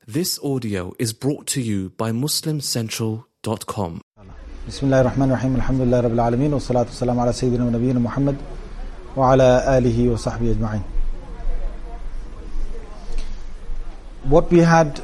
This audio is brought to you by MuslimCentral.com. Bismillahir Rahmanir Rahim. Alhamdulillah Rabbil Alameen. Wa salatu wassalamu ala Sayyidina wa Nabiyyina Muhammad wa ala alihi wa sahbihi ajma'in. What we had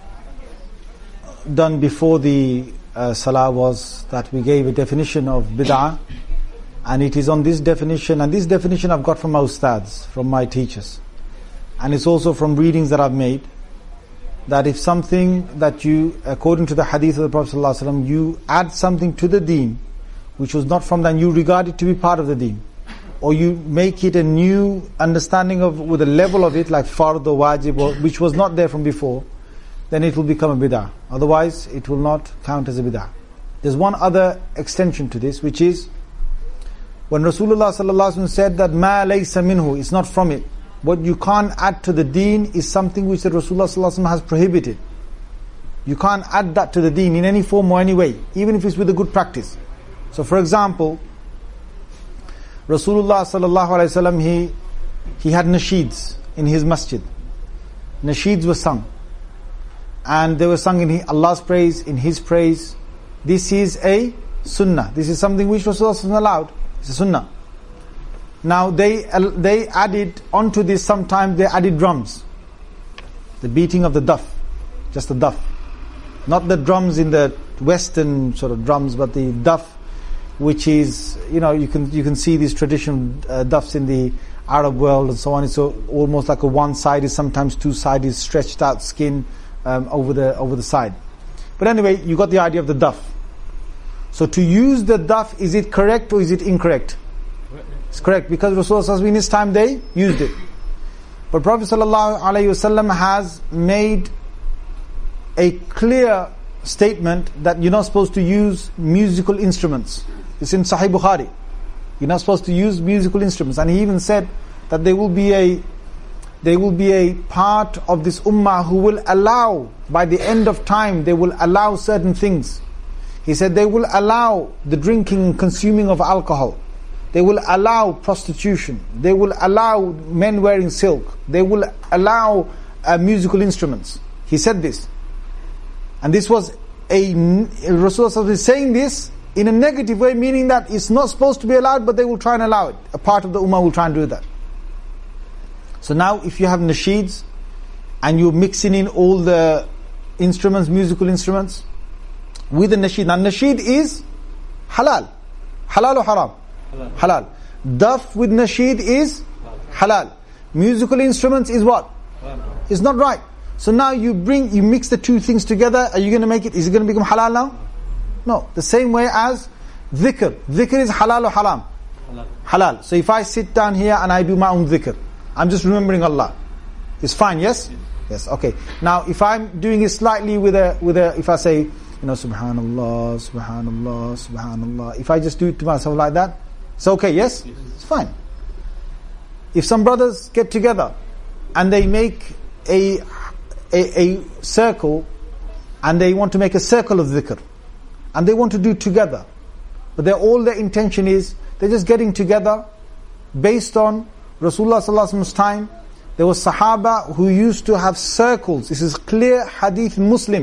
done before the salah was that we gave a definition of bid'ah, and it is on this definition, and this definition I've got from my ustads, from my teachers, and it's also from readings that I've made, that if something that you, according to the hadith of the Prophet ﷺ, you add something to the deen which was not from that, and you regard it to be part of the deen, or you make it a new understanding of, with a level of it, like fard or wajib, or which was not there from before, then it will become a bid'ah. Otherwise, it will not count as a bid'ah. There's one other extension to this, which is when Rasulullah ﷺ said that ma laysa minhu, it's not from it. What you can't add to the deen is something which the Rasulullah ﷺ has prohibited. You can't add that to the deen in any form or any way, even if it's with a good practice. So for example, Rasulullah ﷺ, he had nasheeds in his masjid. Nasheeds were sung. And they were sung in Allah's praise, in His praise. This is a sunnah. This is something which Rasulullah ﷺ allowed. It's a sunnah. Now they added onto this, sometimes they added drums. The beating of the duff. Just the duff. Not the drums in the Western sort of drums, but the duff, which is, you can see these traditional duffs in the Arab world and so on. It's almost like a one-sided, sometimes two-sided, stretched out skin over the side. But anyway, you got the idea of the duff. So to use the duff, is it correct or is it incorrect? It's correct, because Rasulullah in his time they used it. But Prophet ﷺ has made a clear statement that you're not supposed to use musical instruments. It's in Sahih Bukhari. You're not supposed to use musical instruments. And he even said that there will be a part of this ummah who will allow, by the end of time, they will allow certain things. He said they will allow the drinking and consuming of alcohol. They will allow prostitution. They will allow men wearing silk. They will allow musical instruments. He said this. And this was Rasulullah is saying this in a negative way, meaning that it's not supposed to be allowed, but they will try and allow it. A part of the ummah will try and do that. So now if you have nasheeds, and you're mixing in all the instruments, musical instruments, with the nasheed. Now nasheed is halal. Halal or haram? Halal. Duff with nasheed is halal. Musical instruments is what? It's not right. So now you mix the two things together. Are you going to make it? Is it going to become halal now? No. The same way as dhikr. Dhikr is halal or haram? Halal. So if I sit down here and I do my own dhikr, I'm just remembering Allah. It's fine, yes? Yes. Okay. Now if I'm doing it slightly with a if I say, subhanallah, subhanallah, subhanallah, if I just do it to myself like that, it's okay, yes? It's fine. If some brothers get together and they make a circle, and they want to make a circle of dhikr, and they want to do it together, but their intention is, they're just getting together based on Rasulullah ﷺ's time. There was Sahaba who used to have circles. This is clear hadith Muslim.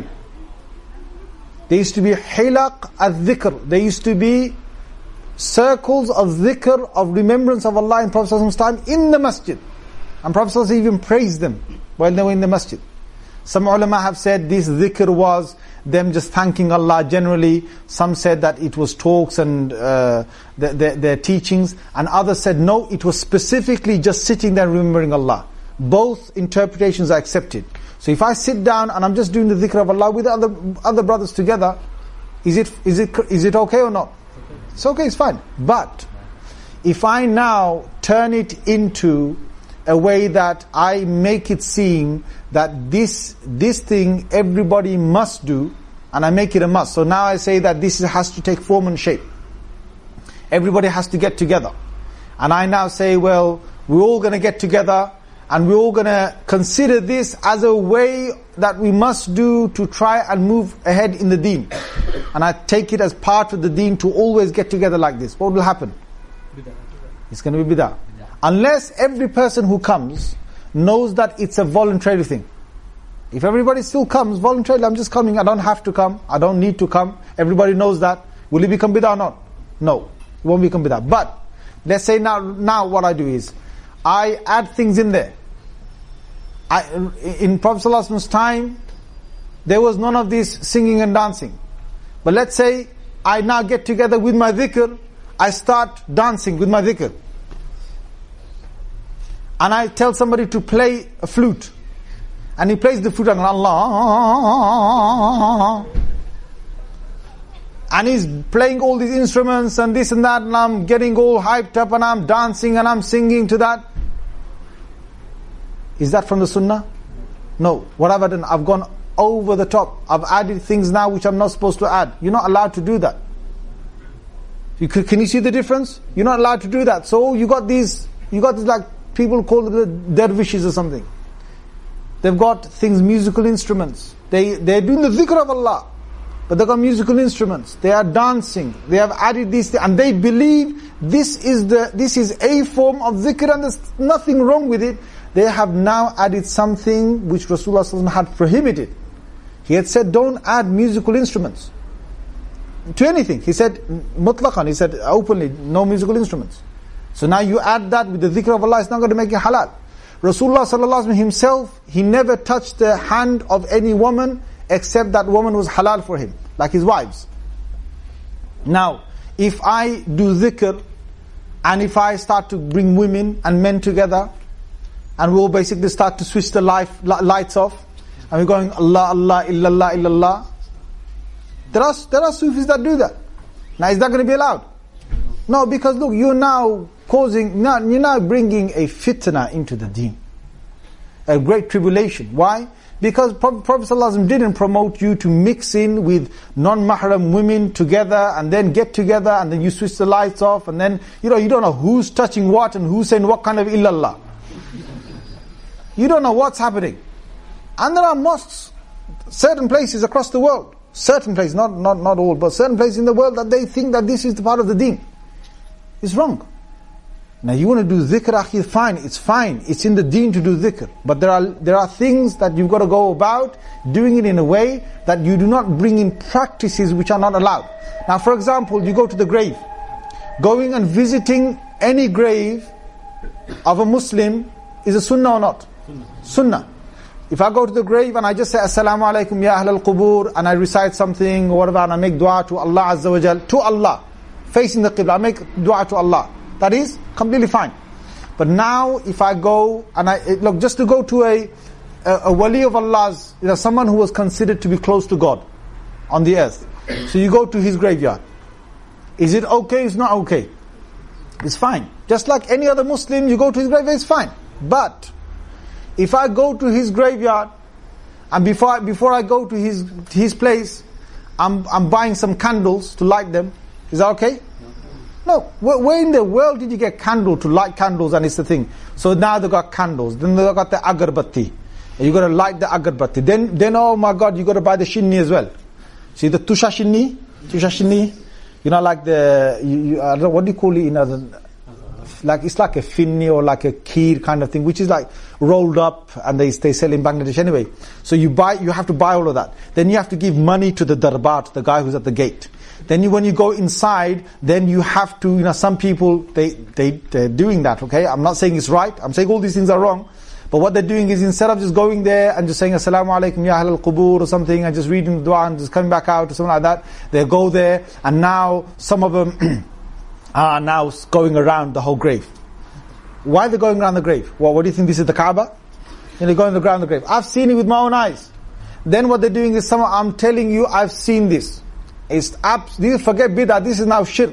There used to be hilaq al-dhikr. There used to be circles of dhikr, of remembrance of Allah in Prophet ﷺ's time in the masjid. And Prophet ﷺ even praised them while they were in the masjid. Some ulama have said this dhikr was them just thanking Allah generally. Some said that it was talks and their teachings. And others said no, it was specifically just sitting there remembering Allah. Both interpretations are accepted. So if I sit down and I'm just doing the dhikr of Allah with other brothers together, is it okay or not? It's okay, it's fine. But if I now turn it into a way that I make it seem that this thing everybody must do, and I make it a must. So now I say that this has to take form and shape. Everybody has to get together. And I now say, well, we're all going to get together and we're all going to consider this as a way that we must do to try and move ahead in the deen. And I take it as part of the deen to always get together like this. What will happen? It's going to be bid'ah. Unless every person who comes knows that it's a voluntary thing. If everybody still comes voluntarily, I'm just coming, I don't have to come, I don't need to come, everybody knows that, will it become bid'ah or not? No, it won't become bid'ah. But, let's say now what I do is, I add things in there. In Prophet ﷺ's time, there was none of this singing and dancing. But let's say, I now get together with my dhikr, I start dancing with my dhikr. And I tell somebody to play a flute. And he plays the flute and Allah. And he's playing all these instruments and this and that, and I'm getting all hyped up and I'm dancing and I'm singing to that. Is that from the sunnah? No. What have I done? I've gone over the top. I've added things now which I'm not supposed to add. You're not allowed to do that. Can you see the difference? You're not allowed to do that. So you got these like people call the dervishes or something. They've got things, musical instruments. They're doing the dhikr of Allah, but they've got musical instruments. They are dancing. They have added these things, and they believe this is a form of dhikr, and there's nothing wrong with it. They have now added something which Rasulullah ﷺ had prohibited. He had said, don't add musical instruments to anything. He said, mutlaqan, he said openly, no musical instruments. So now you add that with the dhikr of Allah, it's not going to make it halal. Rasulullah ﷺ himself, he never touched the hand of any woman except that woman was halal for him, like his wives. Now, if I do dhikr, and if I start to bring women and men together, and we'll basically start to switch the lights off, and we're going Allah, Allah, illallah, illallah. There are Sufis that do that. Now is that going to be allowed? No, because look, you're now bringing a fitna into the deen. A great tribulation. Why? Because Prophet ﷺ didn't promote you to mix in with non-mahram women together and then get together and then you switch the lights off and then, you don't know who's touching what and who's saying what kind of illallah. You don't know what's happening. And there are mosques, certain places across the world, certain places, not all, but certain places in the world that they think that this is the part of the deen. It's wrong. Now you want to do dhikr, akhi, fine, it's in the deen to do dhikr. But there are things that you've got to go about doing it in a way that you do not bring in practices which are not allowed. Now for example, you go to the grave. Going and visiting any grave of a Muslim is a sunnah or not? Sunnah. If I go to the grave and I just say Assalamu alaikum ya ahl al-qubur and I recite something or whatever and I make dua to Allah Azza wa Jal, to Allah, facing the Qibla, I make dua to Allah. That is completely fine. But now if I go and just to go to a wali of Allah's, someone who was considered to be close to God on the earth. So you go to his graveyard. Is it okay? It's not okay. It's fine. Just like any other Muslim, you go to his graveyard, it's fine. But if I go to his graveyard and before I go to his place, I'm buying some candles to light them, is that okay? No. Where in the world did you get candle to light candles and it's the thing? So now they got candles, then they got the agarbatti. You got to light the agarbatti. Then oh my God, you got to buy the shinni as well. See the tusha shinni, like the I don't know, what do you call it? Like it's like a finni or like a kheer kind of thing, which is like rolled up, and they sell in Bangladesh anyway. So you have to buy all of that. Then you have to give money to the darbar, to the guy who's at the gate. Then when you go inside, then you have to, some people, they're doing that, okay? I'm not saying it's right. I'm saying all these things are wrong. But what they're doing is instead of just going there and just saying Assalamu alaikum ya ahl al-qubur or something and just reading the dua and just coming back out or something like that, they go there and now some of them are now going around the whole grave. Why are they going around the grave? Well, what do you think this is the Kaaba? They're going around the grave. I've seen it with my own eyes. Then what they're doing is I'm telling you, I've seen this. Forget bid'ah, this is now shirk.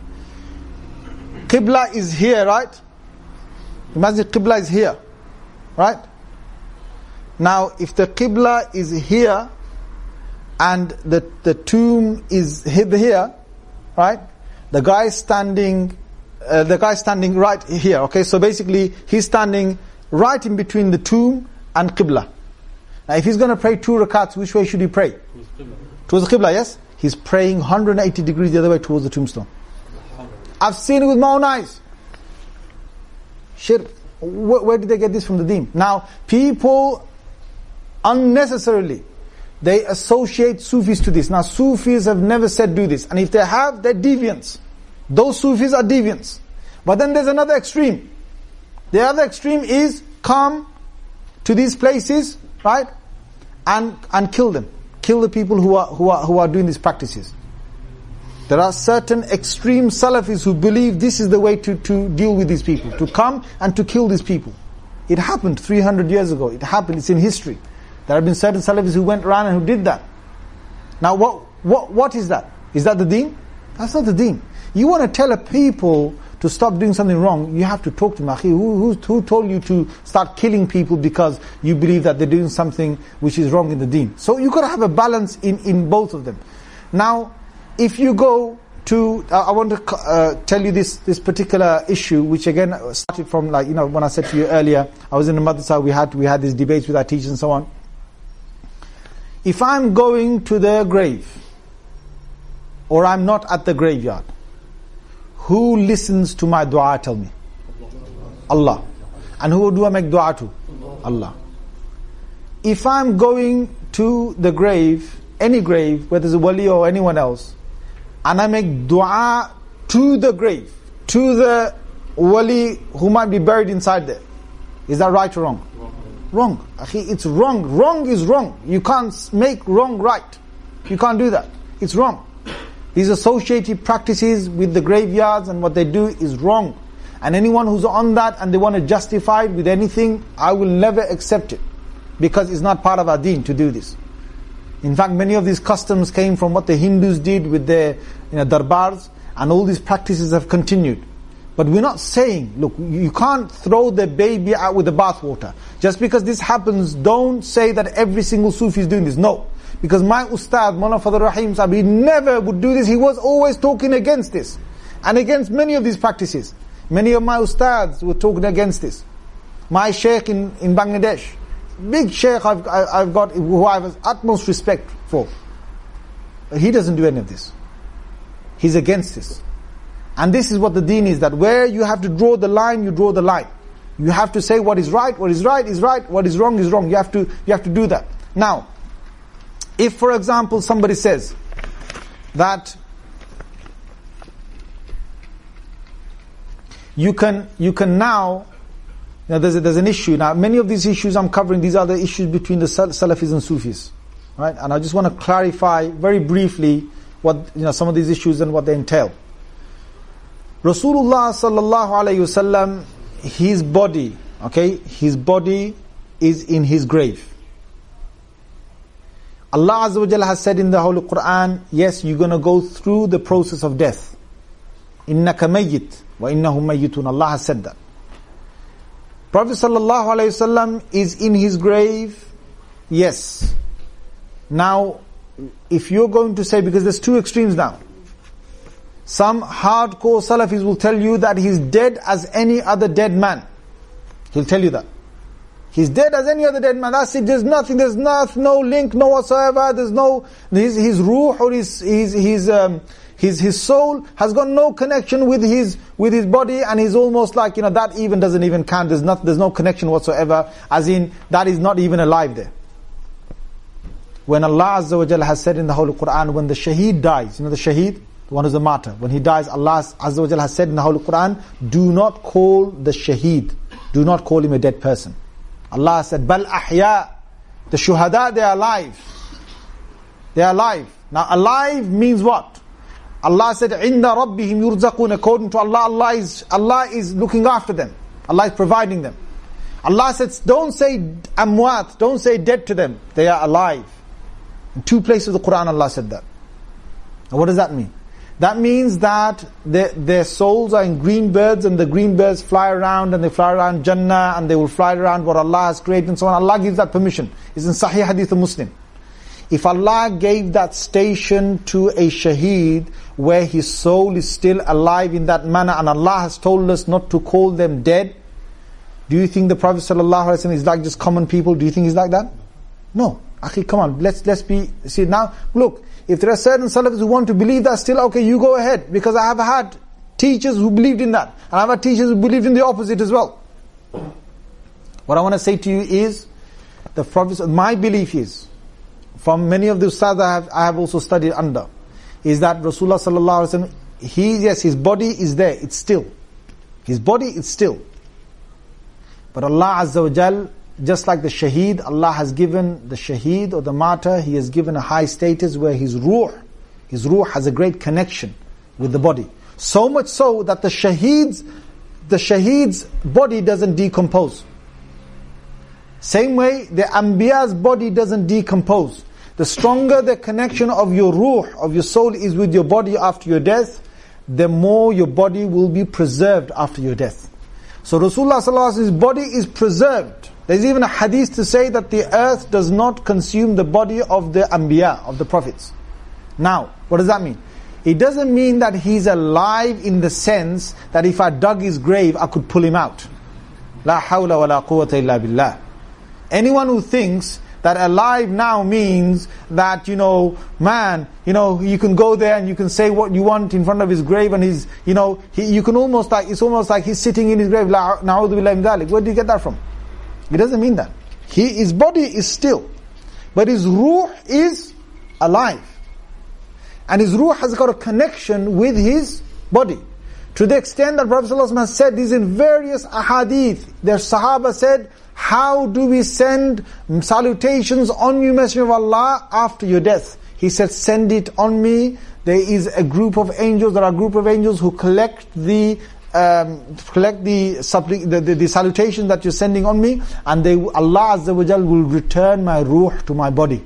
Qibla is here, right? Imagine Qibla is here, right? Now, if the Qibla is here and the tomb is here, right? The guy standing right here. Okay, so basically he's standing right in between the tomb and Qibla. Now, if he's going to pray 2 rakats, which way should he pray? Towards the Qibla, yes. He's praying 180 degrees the other way towards the tombstone. I've seen it with my own eyes. Shirk. Where did they get this from the deen? Now, people unnecessarily. They associate Sufis to this. Now Sufis have never said do this. And if they have, they're deviants. Those Sufis are deviants. But then there's another extreme. The other extreme is come to these places, right? And kill them. Kill the people who are doing these practices. There are certain extreme Salafis who believe this is the way to deal with these people. To come and to kill these people. It happened 300 years ago. It happened. It's in history. There have been certain Salafis who went around and who did that. Now what is that? Is that the deen? That's not the deen. You want to tell a people to stop doing something wrong, you have to talk to them. Who told you to start killing people because you believe that they're doing something which is wrong in the deen? So you've got to have a balance in both of them. Now, if you go to, I want to tell you this particular issue, which again started from when I said to you earlier, I was in the madrasa, we had these debates with our teachers and so on. If I'm going to the grave, or I'm not at the graveyard, who listens to my dua, tell me? Allah. And who do I make dua to? Allah. If I'm going to the grave, any grave, whether it's a wali or anyone else, and I make dua to the grave, to the wali who might be buried inside there, is that right or wrong? Wrong. It's wrong. Wrong is wrong. You can't make wrong right. You can't do that. It's wrong. These associated practices with the graveyards and what they do is wrong. And anyone who's on that and they want to justify it with anything, I will never accept it. Because it's not part of our deen to do this. In fact, many of these customs came from what the Hindus did with their darbars, and all these practices have continued. But we're not saying, look, you can't throw the baby out with the bathwater. Just because this happens, don't say that every single Sufi is doing this. No. Because my Ustad, Mawlana Fadl Rahim Sahib, he never would do this. He was always talking against this. And against many of these practices. Many of my Ustads were talking against this. My Sheikh in Bangladesh, big Sheikh I've got, who I have utmost respect for. He doesn't do any of this. He's against this. And this is what the deen is, that where you have to draw the line, you draw the line. You have to say what is right is right, what is wrong is wrong. You have to do that. Now, if for example somebody says that you can now, there's an issue. Now many of these issues I'm covering, these are the issues between the Salafis and Sufis. Right? And I just want to clarify very briefly what some of these issues and what they entail. Rasulullah sallallahu alayhi wasallam, his body is in his grave. Allah Azza wa Jalla has said in the Holy Quran, yes, you're going to go through the process of death. إِنَّكَ مَيِّتٌ وَإِنَّهُمْ مَيِّتُونَ. Allah has said that. Prophet sallallahu alayhi wasallam is in his grave, yes. Now, if you're going to say, because there's two extremes now. Some hardcore Salafis will tell you that he's dead as any other dead man. He'll tell you that. He's dead as any other dead man. That's it. There's nothing. There's no link, no whatsoever. There's no his ruh or his soul has got no connection with his body, and he's almost like that even doesn't even count. There's no connection whatsoever. As in that is not even alive there. When Allah Azza wa Jalla has said in the Holy Quran, when the shaheed dies, the shaheed, the one who's a martyr, when he dies, Allah Azza wa Jalla has said in the Holy Quran, do not call the shaheed, do not call him a dead person. Allah said, Bal ahya, the shuhada, they are alive. They are alive. Now alive means what? Allah said, Inda rabbihim yurzaqun, according to Allah, Allah is looking after them. Allah is providing them. Allah said, don't say amwat, don't say dead to them. They are alive. In two places of the Quran Allah said that. Now what does that mean? That means that their souls are in green birds, and the green birds fly around, and they fly around Jannah, and they will fly around what Allah has created and so on. Allah gives that permission. It's in Sahih Hadith of Muslim. If Allah gave that station to a shaheed where his soul is still alive in that manner, and Allah has told us not to call them dead, do you think the Prophet ﷺ is like just common people? Do you think he's like that? No. Akhi, come on, let's be, see now, look, if there are certain Salafis who want to believe that still, okay, you go ahead, because I have had teachers who believed in that, and I have had teachers who believed in the opposite as well. What I want to say to you is, the Prophet, my belief is, from many of the ustads I have also studied under, is that Rasulullah sallallahu alaihi wasallam, his body is there, it's still. His body is still. But Allah Azza wa Jal, just like the shaheed, Allah has given the shaheed or the martyr, He has given a high status where his ruh has a great connection with the body. So much so that the shaheed's body doesn't decompose. Same way, the Anbiya's body doesn't decompose. The stronger the connection of your ruh, of your soul is with your body after your death, the more your body will be preserved after your death. So Rasulullah sallallahu alaihi wasallam's body is preserved. There's even a hadith to say that the earth does not consume the body of the Anbiya, of the prophets. Now, what does that mean? It doesn't mean that he's alive in the sense that if I dug his grave, I could pull him out. La hawla wa la quwwata illa billah. Anyone who thinks that alive now means that, you can go there and you can say what you want in front of his grave and it's almost like he's sitting in his grave. Na'udhu billahi min dhalik. Where do you get that from? It doesn't mean that. His body is still, but his ruh is alive. And his ruh has got a connection with his body. To the extent that Prophet ﷺ has said this in various ahadith. Their Sahaba said, how do we send salutations on you, Messenger of Allah, after your death? He said, send it on me. There are a group of angels who collect the salutation that you're sending on me, and Allah Azza wa Jal will return my ruh to my body.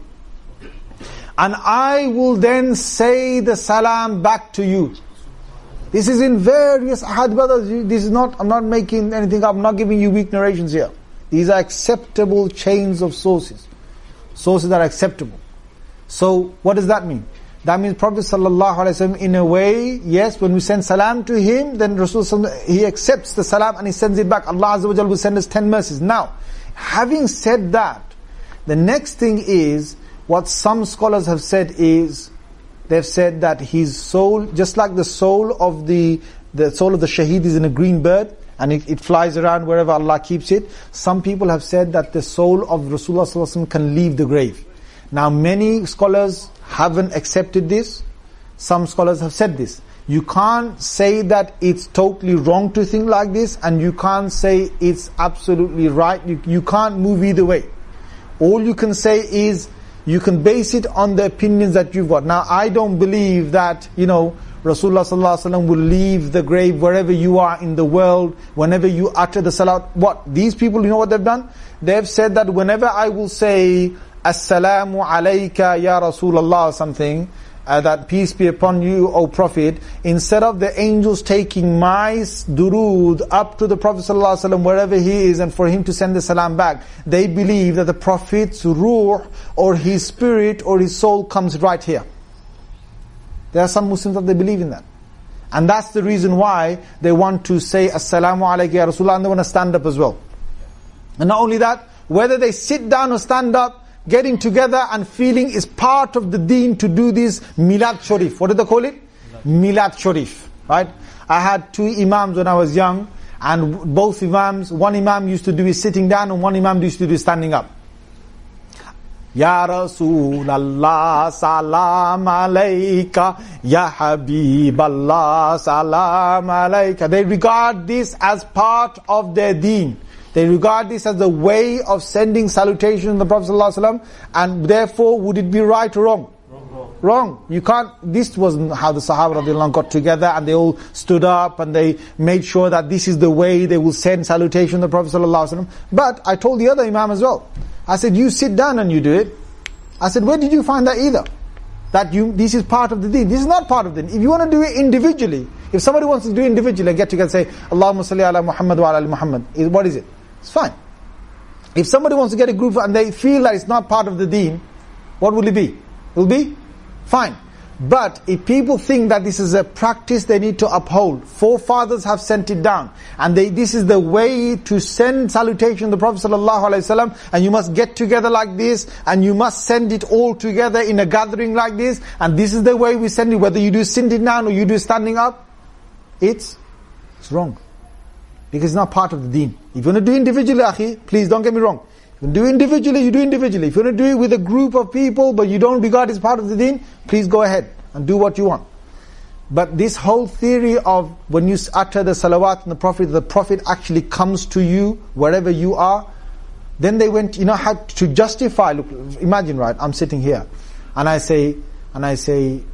And I will then say the salam back to you. This is in various ahad, brothers. I'm not making anything up. I'm not giving you weak narrations here. These are acceptable chains of sources. Sources that are acceptable. So, what does that mean? That means Prophet sallallahu alaihi wasallam, in a way, yes, when we send salam to him, then Rasulullah, he accepts the salam and he sends it back. Allah Azza wa Jalla will send us 10 mercies. Now, having said that, the next thing is, what some scholars have said is, they've said that his soul, just like the soul of the soul of the shaheed is in a green bird, and it flies around wherever Allah keeps it. Some people have said that the soul of Rasulullah sallallahu alaihi wasallam can leave the grave. Now many scholars haven't accepted this. Some scholars have said this. You can't say that it's totally wrong to think like this, and you can't say it's absolutely right. You can't move either way. All you can say is, you can base it on the opinions that you've got. Now, I don't believe that, Rasulullah sallallahu alaihi wasallam will leave the grave wherever you are in the world, whenever you utter the salat. What? These people, you know what they've done? They've said that whenever I will say, Assalamu alayka ya Rasulullah, something, that peace be upon you, O Prophet, instead of the angels taking my durood up to the Prophet ﷺ wherever he is and for him to send the salam back, they believe that the Prophet's ruh or his spirit or his soul comes right here. There are some Muslims that they believe in that. And that's the reason why they want to say Assalamu alayka ya Rasulullah, and they want to stand up as well. And not only that, whether they sit down or stand up, getting together and feeling is part of the deen to do this Milad Sharif. What do they call it? Milad Sharif. Right? I had 2 imams when I was young, and both imams, one imam used to do his sitting down and one imam used to do his standing up. Ya Rasulallah, salam alayka, Ya Habiballah, salam alayka. They regard this as part of their deen. They regard this as a way of sending salutation to the Prophet ﷺ, and therefore, would it be right or wrong? Wrong. You can't, this wasn't how the Sahaba radiallahu anhu got together and they all stood up and they made sure that this is the way they will send salutation to the Prophet ﷺ. But I told the other Imam as well. I said, you sit down and you do it. I said, where did you find that either? That this is part of the deen. This is not part of the deen. If you want to do it individually, if somebody wants to do it individually, get together and say, Allahumma salli ala Muhammad wa ala ali Muhammad. What is it? It's fine. If somebody wants to get a group and they feel that it's not part of the deen, what will it be? It will be fine. But if people think that this is a practice they need to uphold, forefathers have sent it down, and this is the way to send salutation to the Prophet ﷺ, and you must get together like this, and you must send it all together in a gathering like this, and this is the way we send it, whether you do sitting down or you do standing up, it's wrong. Because it's not part of the deen. If you want to do individually, akhi, please don't get me wrong. You do individually, you do individually. If you want to do it with a group of people, but you don't regard it as part of the deen, please go ahead and do what you want. But this whole theory of when you utter the salawat and the Prophet actually comes to you wherever you are, then they went, how to justify. Look, imagine, right? I'm sitting here, and I say, salatu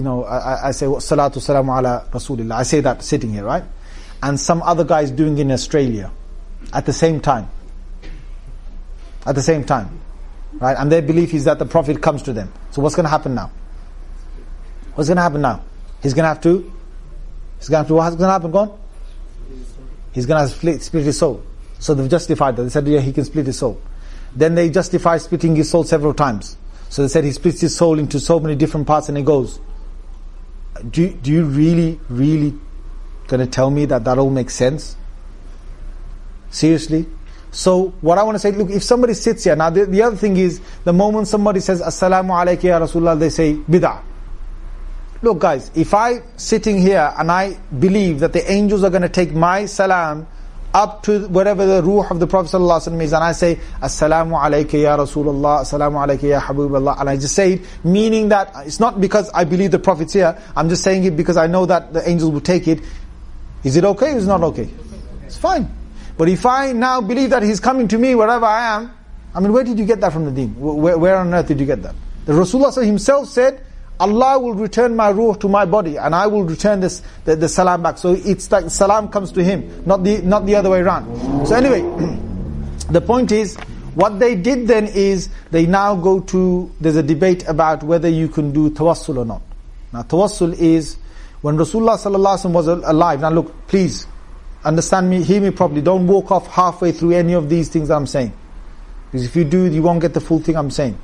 salamu ala Rasulillah. I say that sitting here, right? And some other guy is doing it in Australia at the same time. At the same time, right? And their belief is that the Prophet comes to them. So what's going to happen now? What's going to happen now? What's going to happen? Go on. He's going to split his soul. So they've justified that. They said, yeah, he can split his soul. Then they justify splitting his soul several times. So they said he splits his soul into so many different parts and it goes. Do you really going to tell me that all makes sense? Seriously? So what I want to say, look, if somebody sits here, now the other thing is, the moment somebody says, Assalamu alaikum ya Rasulullah, they say, bid'ah. Look guys, if I sitting here and I believe that the angels are going to take my salam up to wherever the ruh of the Prophet ﷺ is, and I say, Assalamu alaikum ya Rasulullah, Assalamu alaikum ya Habiballah, and I just say it, meaning that it's not because I believe the Prophet's here, I'm just saying it because I know that the angels will take it. Is it okay or is it not okay? It's fine. But if I now believe that he's coming to me wherever I am, where did you get that from the deen? Where on earth did you get that? The Rasulullah himself said, Allah will return my ruh to my body and I will return the salam back. So it's like salam comes to him, not the other way around. So anyway, the point is, what they did then is, they now go to, there's a debate about whether you can do tawassul or not. Now tawassul is, when Rasulullah was alive, now look, please, understand me, hear me properly. Don't walk off halfway through any of these things that I'm saying. Because if you do, you won't get the full thing I'm saying.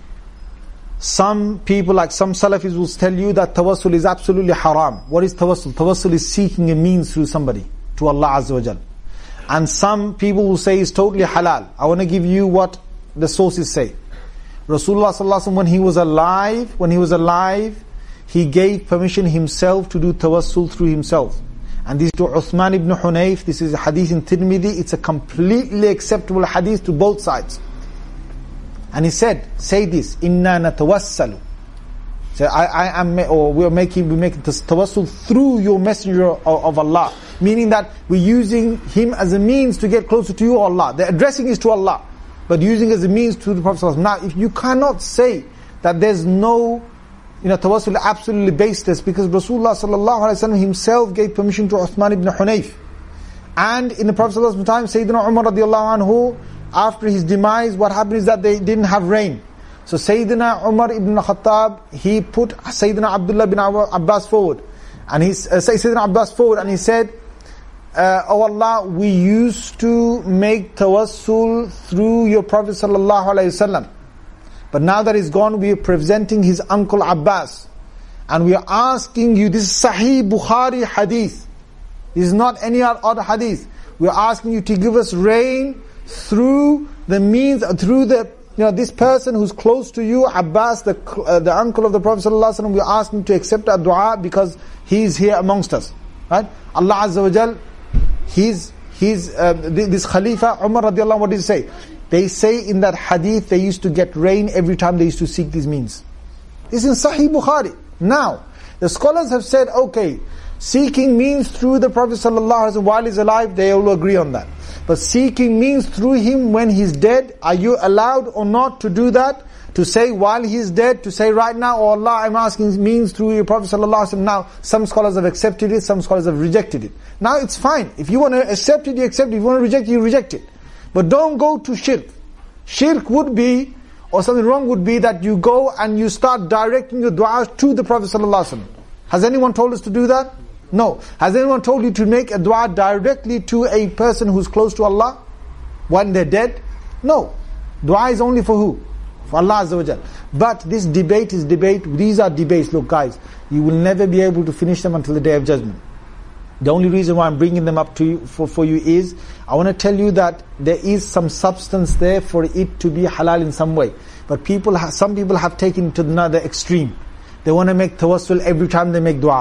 Some people, like some Salafis, will tell you that tawassul is absolutely haram. What is tawassul? Tawassul is seeking a means through somebody, to Allah Azza wa Jal. And some people will say it's totally halal. I want to give you what the sources say. Rasulullah sallallahu alaihi wasallam, when he was alive, he gave permission himself to do tawassul through himself. And this to Uthman ibn Hunayf, this is a hadith in Tirmidhi, it's a completely acceptable hadith to both sides. And he said, say this, inna natawassalu. So we're making tawassul through your messenger of Allah. Meaning that we're using him as a means to get closer to you, Allah. The addressing is to Allah, but using as a means to the Prophet. Now, if you cannot say that there's no tawassul absolutely baseless, because Rasulullah sallallahu alaihi wasallam himself gave permission to Uthman ibn Hunayf. And in the Prophet sallallahu alaihi wasallam time, Sayyidina Umar radiallahu anhu, after his demise, what happened is that they didn't have rain. So Sayyidina Umar ibn Khattab, he put Sayyidina Abdullah bin Abbas forward. And Sayyidina Abbas forward, and he said, oh Allah, we used to make tawassul through your Prophet sallallahu alaihi wasallam. But now that he's gone, we are presenting his uncle Abbas. And we are asking you, this is Sahih Bukhari hadith. This is not any other hadith. We are asking you to give us rain through the means, through this person who's close to you, Abbas, the uncle of the Prophet ﷺ. We are asking to accept our dua because he is here amongst us. Right? Allah Azza wa Jal, this Khalifa, Umar radiallahu anhu, what did he say? They say in that hadith, they used to get rain every time they used to seek these means. This is in Sahih Bukhari. Now, the scholars have said, okay, seeking means through the Prophet ﷺ while he's alive, they all agree on that. But seeking means through him when he's dead, are you allowed or not to do that? To say while he's dead, to say right now, oh Allah, I'm asking means through your Prophet ﷺ. Now, some scholars have accepted it, some scholars have rejected it. Now it's fine. If you want to accept it, you accept it. If you want to reject it, you reject it. But don't go to shirk. Shirk would be, or something wrong would be, that you go and you start directing your du'as to the Prophet ﷺ. Has anyone told us to do that? No. Has anyone told you to make a dua directly to a person who's close to Allah when they're dead? No. Dua is only for who? For Allah Azza wa Jal. But this debate is debate. These are debates. Look guys, you will never be able to finish them until the Day of Judgment. The only reason why I'm bringing them up to you, for you is, I want to tell you that there is some substance there for it to be halal in some way. But some people have taken it to another extreme. They want to make tawassul every time they make dua.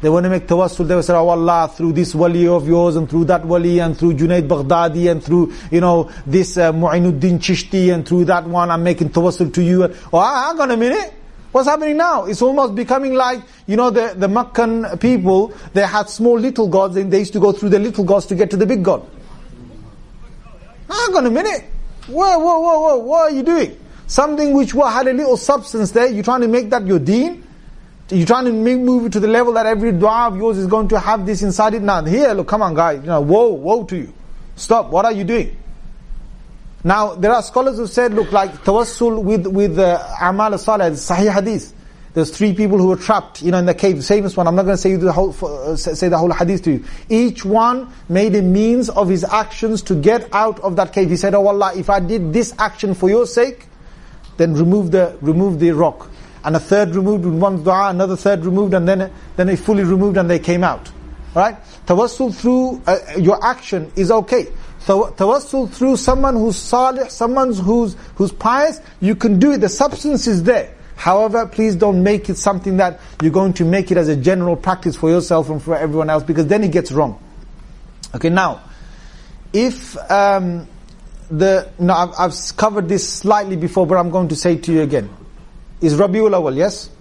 They want to make tawassul. They will say, oh Allah, through this wali of yours, and through that wali, and through Junaid Baghdadi, and through, this Mu'inuddin Chishti, and through that one, I'm making tawassul to you. Oh, hang on a minute. What's happening now? It's almost becoming like, the Meccan people, they had small little gods, and they used to go through the little gods to get to the big God. Hang on a minute. Whoa, what are you doing? Something which had a little substance there, you're trying to make that your deen? You're trying to move it to the level that every dua of yours is going to have this inside it? Now, here, look, come on guys, woe to you. Stop, what are you doing? Now, there are scholars who said, look, like tawassul with A'mal as-Salih, Sahih Hadith. There's 3 people who were trapped, in the cave. The famous one. I'm not going to say the whole hadith to you. Each one made a means of his actions to get out of that cave. He said, oh Allah, if I did this action for your sake, then remove the rock. And a third removed with one dua, another third removed, and then it fully removed, and they came out. Right? Tawassul through your action is okay. Tawassul through someone who's salih, someone who's pious, you can do it. The substance is there. However, please don't make it something that you're going to make it as a general practice for yourself and for everyone else, because then it gets wrong. Okay, now, if I've covered this slightly before, but I'm going to say to you again. Is Rabiul Awwal, yes?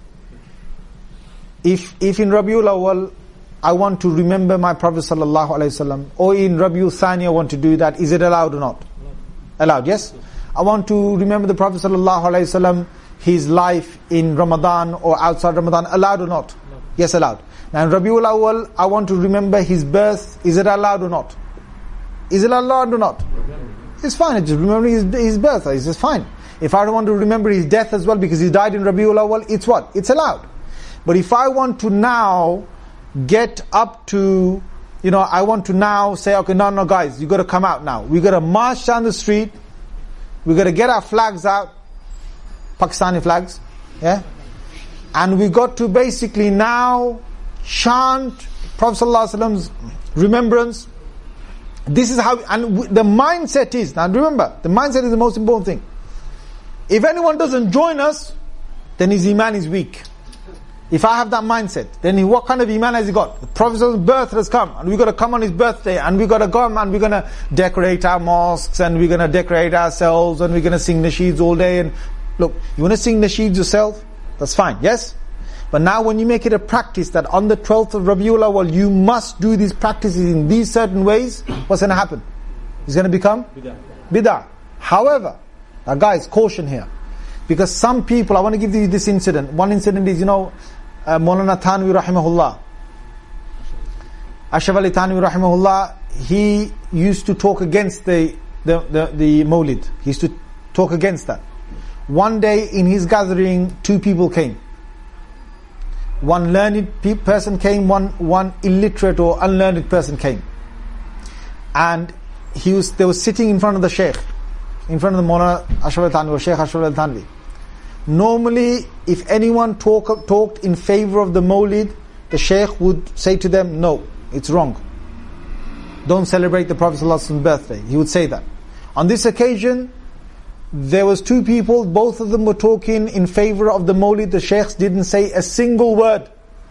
If in Rabiul Awwal I want to remember my Prophet sallallahu alaihi wasallam, or in Rabiul Thani I want to do that, is it allowed or not? Allowed, yes? I want to remember the Prophet sallallahu alaihi wasallam, his life in Ramadan or outside Ramadan, allowed or not? No. Yes, allowed. Now in Rabiul Awwal, I want to remember his birth, is it allowed or not? Is it allowed or not? It's fine, it's just remembering his birth, it's just fine. If I want to remember his death as well, because he died in Rabiul Awwal, it's what? It's allowed. But if I want to now get up to, I want to now say, okay, no guys, you got to come out now. We got to march down the street, we got to get our flags out, Pakistani flags, yeah? And we got to basically now chant Prophet ﷺ's remembrance. This is how, and the mindset is, now remember, the mindset is the most important thing. If anyone doesn't join us, then his iman is weak. If I have that mindset, then what kind of iman has he got? The Prophet's birth has come, and we've got to come on his birthday, and we've got to come, and we're going to decorate our mosques, and we're going to decorate ourselves, and we're going to sing nasheeds all day. And look, you want to sing nasheeds yourself? That's fine, yes? But now when you make it a practice that on the 12th of Rabiul Awwal, you must do these practices in these certain ways, what's going to happen? It's going to become bid'ah. However, now guys, caution here. Because some people, I want to give you this incident. One incident is, Maulana Thanwi rahimahullah. Ashraf Ali Thanwi rahimahullah, he used to talk against the Mawlid. He used to talk against that. One day in his gathering, 2 people came. One learned person came, one illiterate or unlearned person came. And they were sitting in front of the Shaykh, in front of the Maulana Ashraf Ali Thanwi or Shaykh Ashraf Ali Thanwi. Normally, if anyone talked in favor of the Mawlid, the Shaykh would say to them, no, it's wrong. Don't celebrate the Prophet ﷺ's birthday. He would say that. On this occasion, there was 2 people, both of them were talking in favor of the Mawlid. The Shaykhs didn't say a single word.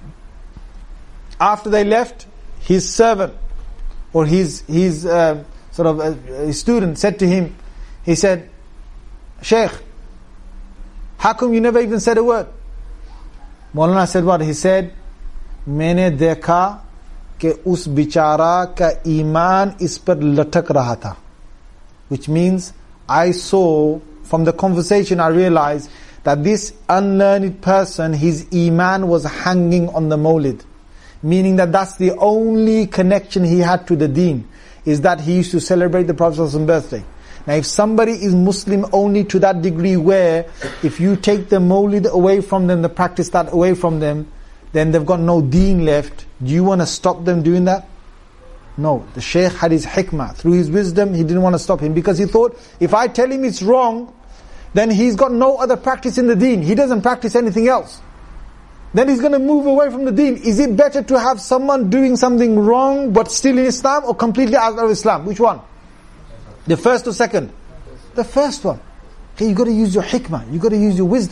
After they left, his servant, or his student said to him, he said, Shaykh, how come you never even said a word? Maulana said what? He said, मैंने देखा कि उस बिचारा का ईमान इस पर लटक रहा था. Which means, I saw, from the conversation I realized, that this unlearned person, his iman was hanging on the Mawlid. Meaning that's the only connection he had to the deen, is that he used to celebrate the Prophet's birthday. Now if somebody is Muslim only to that degree where, if you take the Mawlid away from them, the practice that away from them, then they've got no deen left, do you want to stop them doing that? No. The Shaykh had his hikmah. Through his wisdom, he didn't want to stop him, because he thought, if I tell him it's wrong, then he's got no other practice in the deen. He doesn't practice anything else. Then he's going to move away from the deen. Is it better to have someone doing something wrong but still in Islam, or completely out of Islam? Which one? The first or second? The first one. Okay, you got to use your hikmah. You got to use your wisdom.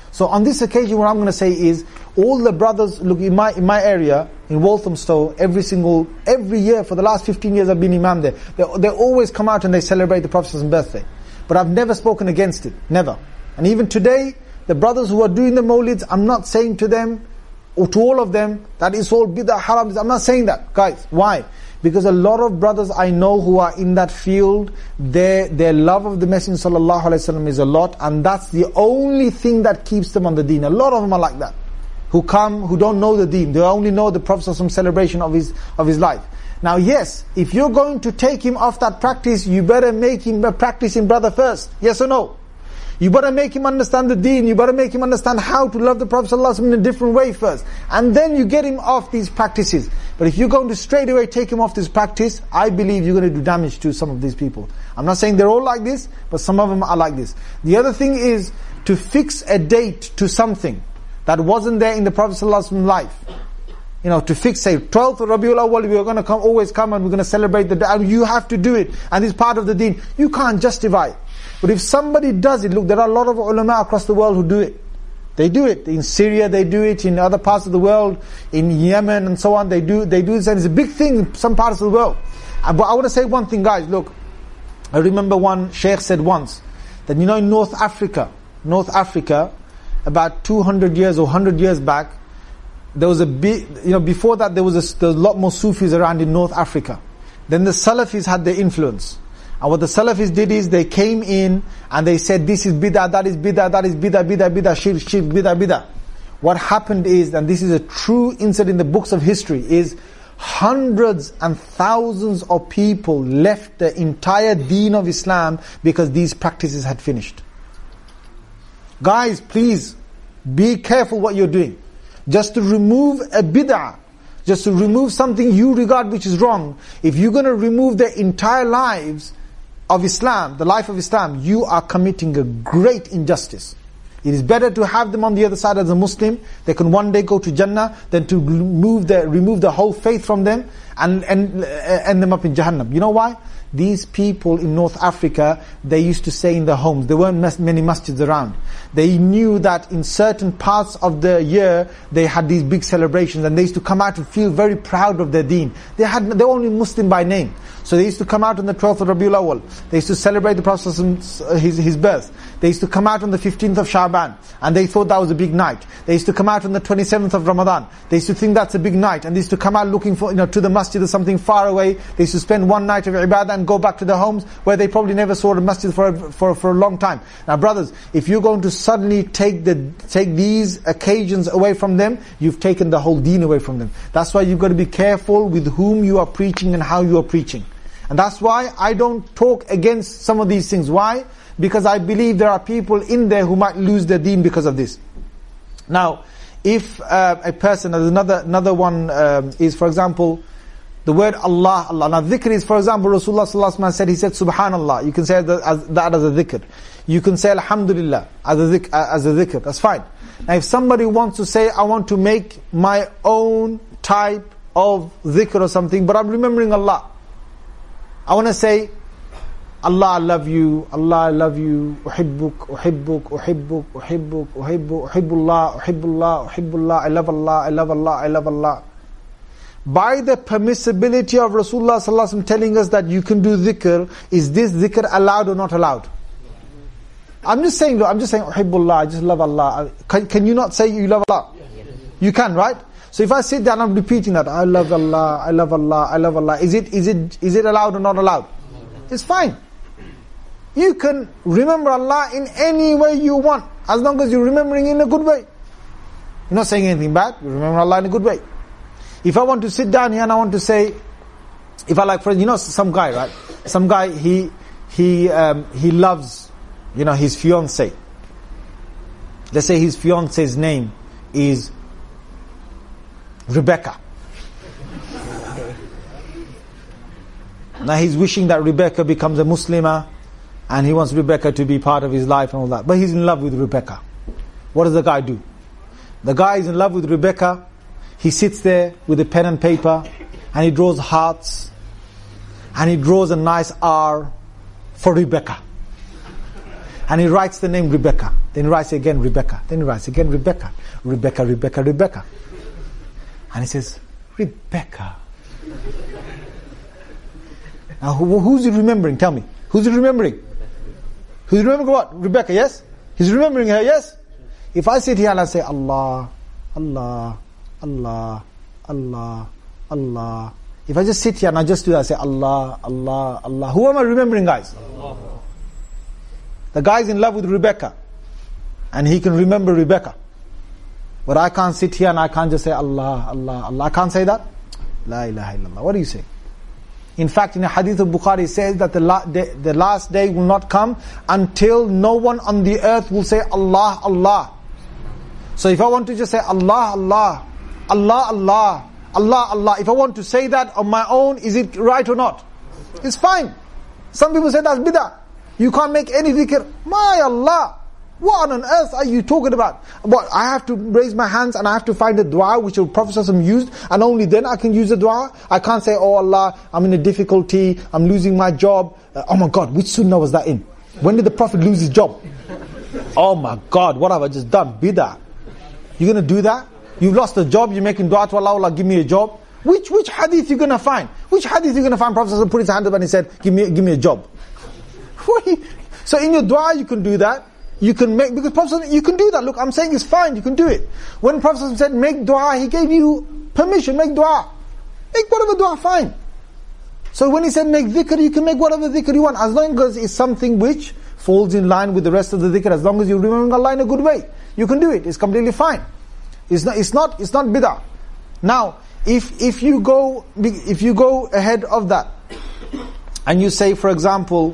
So on this occasion, what I'm going to say is, all the brothers, look, in my area, in Walthamstow, every year for the last 15 years I've been imam there, they always come out and they celebrate the Prophet's birthday. But I've never spoken against it, never. And even today, the brothers who are doing the mawlids, I'm not saying to them, or to all of them, that it's all bid'ah, haram. I'm not saying that, guys. Why? Because a lot of brothers I know who are in that field, their love of the Messenger sallallahu alaihi wasallam is a lot, and that's the only thing that keeps them on the deen. A lot of them are like that, who don't know the deen. They only know the Prophet's celebration of his life. Now, yes, if you're going to take him off that practice, you better make him a practicing brother first. Yes or no? You better make him understand the deen. You better make him understand how to love the Prophet ﷺ in a different way first. And then you get him off these practices. But if you're going to straight away take him off this practice, I believe you're going to do damage to some of these people. I'm not saying they're all like this, but some of them are like this. The other thing is to fix a date to something that wasn't there in the Prophet ﷺ life. To fix, say, 12th of Rabiul Awwal, we're going to always come and we're going to celebrate the day. And you have to do it. And it's part of the deen. You can't justify it. But if somebody does it, look, there are a lot of ulama across the world who do it. They do it. In Syria they do it, in other parts of the world, in Yemen and so on, they do this, and it's a big thing in some parts of the world. But I want to say one thing, guys, look, I remember one sheikh said once, that in North Africa, about 200 years or 100 years back, there was a big, before that there was a lot more Sufis around in North Africa. Then the Salafis had their influence. And what the Salafis did is they came in and they said, this is bid'ah, that is bid'ah, that is bid'ah, shirk, bid'ah. What happened is, and this is a true incident in the books of history, is hundreds and thousands of people left the entire deen of Islam because these practices had finished. Guys, please, be careful what you're doing. Just to remove a bid'ah, just to remove something you regard which is wrong, if you're going to remove their entire lives of Islam, the life of Islam, you are committing a great injustice. It is better to have them on the other side as a Muslim. They can one day go to Jannah than to remove the whole faith from them and end them up in Jahannam. You know why? These people in North Africa, they used to stay in their homes. There weren't many masjids around. They knew that in certain parts of the year, they had these big celebrations and they used to come out and feel very proud of their deen. They were only Muslim by name. So they used to come out on the 12th of Rabiul Awwal. They used to celebrate the Prophet's his birth. They used to come out on the 15th of Sha'ban, and they thought that was a big night. They used to come out on the 27th of Ramadan. They used to think that's a big night, and they used to come out looking for, to the masjid or something far away. They used to spend one night of ibadah and go back to their homes where they probably never saw a masjid for a long time. Now brothers, if you're going to suddenly take these occasions away from them, you've taken the whole deen away from them. That's why you've got to be careful with whom you are preaching and how you are preaching. And that's why I don't talk against some of these things. Why? Because I believe there are people in there who might lose their deen because of this. Now, if a person, another one is, for example, the word Allah. Now, dhikr is, for example, Rasulullah sallallahu alaihi wasallam said, he said Subhanallah. You can say that as a dhikr. You can say Alhamdulillah as a dhikr. That's fine. Now, if somebody wants to say, I want to make my own type of dhikr or something, but I'm remembering Allah. I want to say, Allah, I love you, Allah, I love you, uhibbuk, uhibbuk, uhibbuk, uhibbuk, uhibbuk, uhibbullah, uhibbullah, uhibbullah, I love Allah, I love Allah, I love Allah. By the permissibility of Rasulullah sallallahu alaihi wasallam telling us that you can do dhikr, is this dhikr allowed or not allowed? I'm just saying, uhibbullah, I just love Allah. Can you not say you love Allah? You can, right? So if I sit down and I'm repeating that, I love Allah, I love Allah, I love Allah, is it allowed or not allowed? It's fine. You can remember Allah in any way you want, as long as you're remembering in a good way. You're not saying anything bad, you remember Allah in a good way. If I want to sit down here and I want to say, if I like, for some guy, right? Some guy, he loves, his fiancée. Let's say his fiancée's name is Rebecca. Now he's wishing that Rebecca becomes a Muslimah, and he wants Rebecca to be part of his life and all that. But he's in love with Rebecca. What does the guy do? The guy is in love with Rebecca. He sits there with a pen and paper, and he draws hearts, and he draws a nice R for Rebecca. And he writes the name Rebecca. Then he writes again Rebecca. Then he writes again Rebecca. Rebecca, Rebecca, Rebecca. And he says, Rebecca. Now who's he remembering? Tell me. Who's he remembering? Who's remembering what? Rebecca, yes? He's remembering her, yes? If I sit here and I say Allah, Allah, Allah, Allah, Allah. If I just sit here and I just do that, I say Allah, Allah, Allah. Who am I remembering, guys? Allah. The guy's in love with Rebecca. And he can remember Rebecca. But I can't sit here and I can't just say Allah, Allah, Allah. I can't say that? La ilaha illallah. What do you say? In fact, in a hadith of Bukhari, it says that the last day will not come until no one on the earth will say Allah, Allah. So if I want to just say Allah, Allah, Allah, Allah, Allah, Allah, if I want to say that on my own, is it right or not? It's fine. Some people say that's bid'ah. You can't make any dhikr. My Allah, what on earth are you talking about? What, I have to raise my hands and I have to find a dua which the Prophet ﷺ used, and only then I can use the dua? I can't say, oh Allah, I'm in a difficulty, I'm losing my job. Oh my God, which sunnah was that in? When did the Prophet lose his job? Oh my God, what have I just done? Bid'ah. You're going to do that? You've lost a job, you're making dua to Allah, Allah, give me a job. Which hadith you going to find? Which hadith you going to find? Prophet ﷺ put his hand up and he said, give me a job. So in your dua you can do that. You can make, because Prophet you can do that. Look, I'm saying it's fine, you can do it. When Prophet said make dua, he gave you permission, make dua. Make whatever dua, fine. So when he said make dhikr, you can make whatever dhikr you want, as long as it's something which falls in line with the rest of the dhikr, as long as you're remembering Allah in a good way. You can do it, it's completely fine. It's not bid'ah. Now, if you go ahead of that, and you say, for example,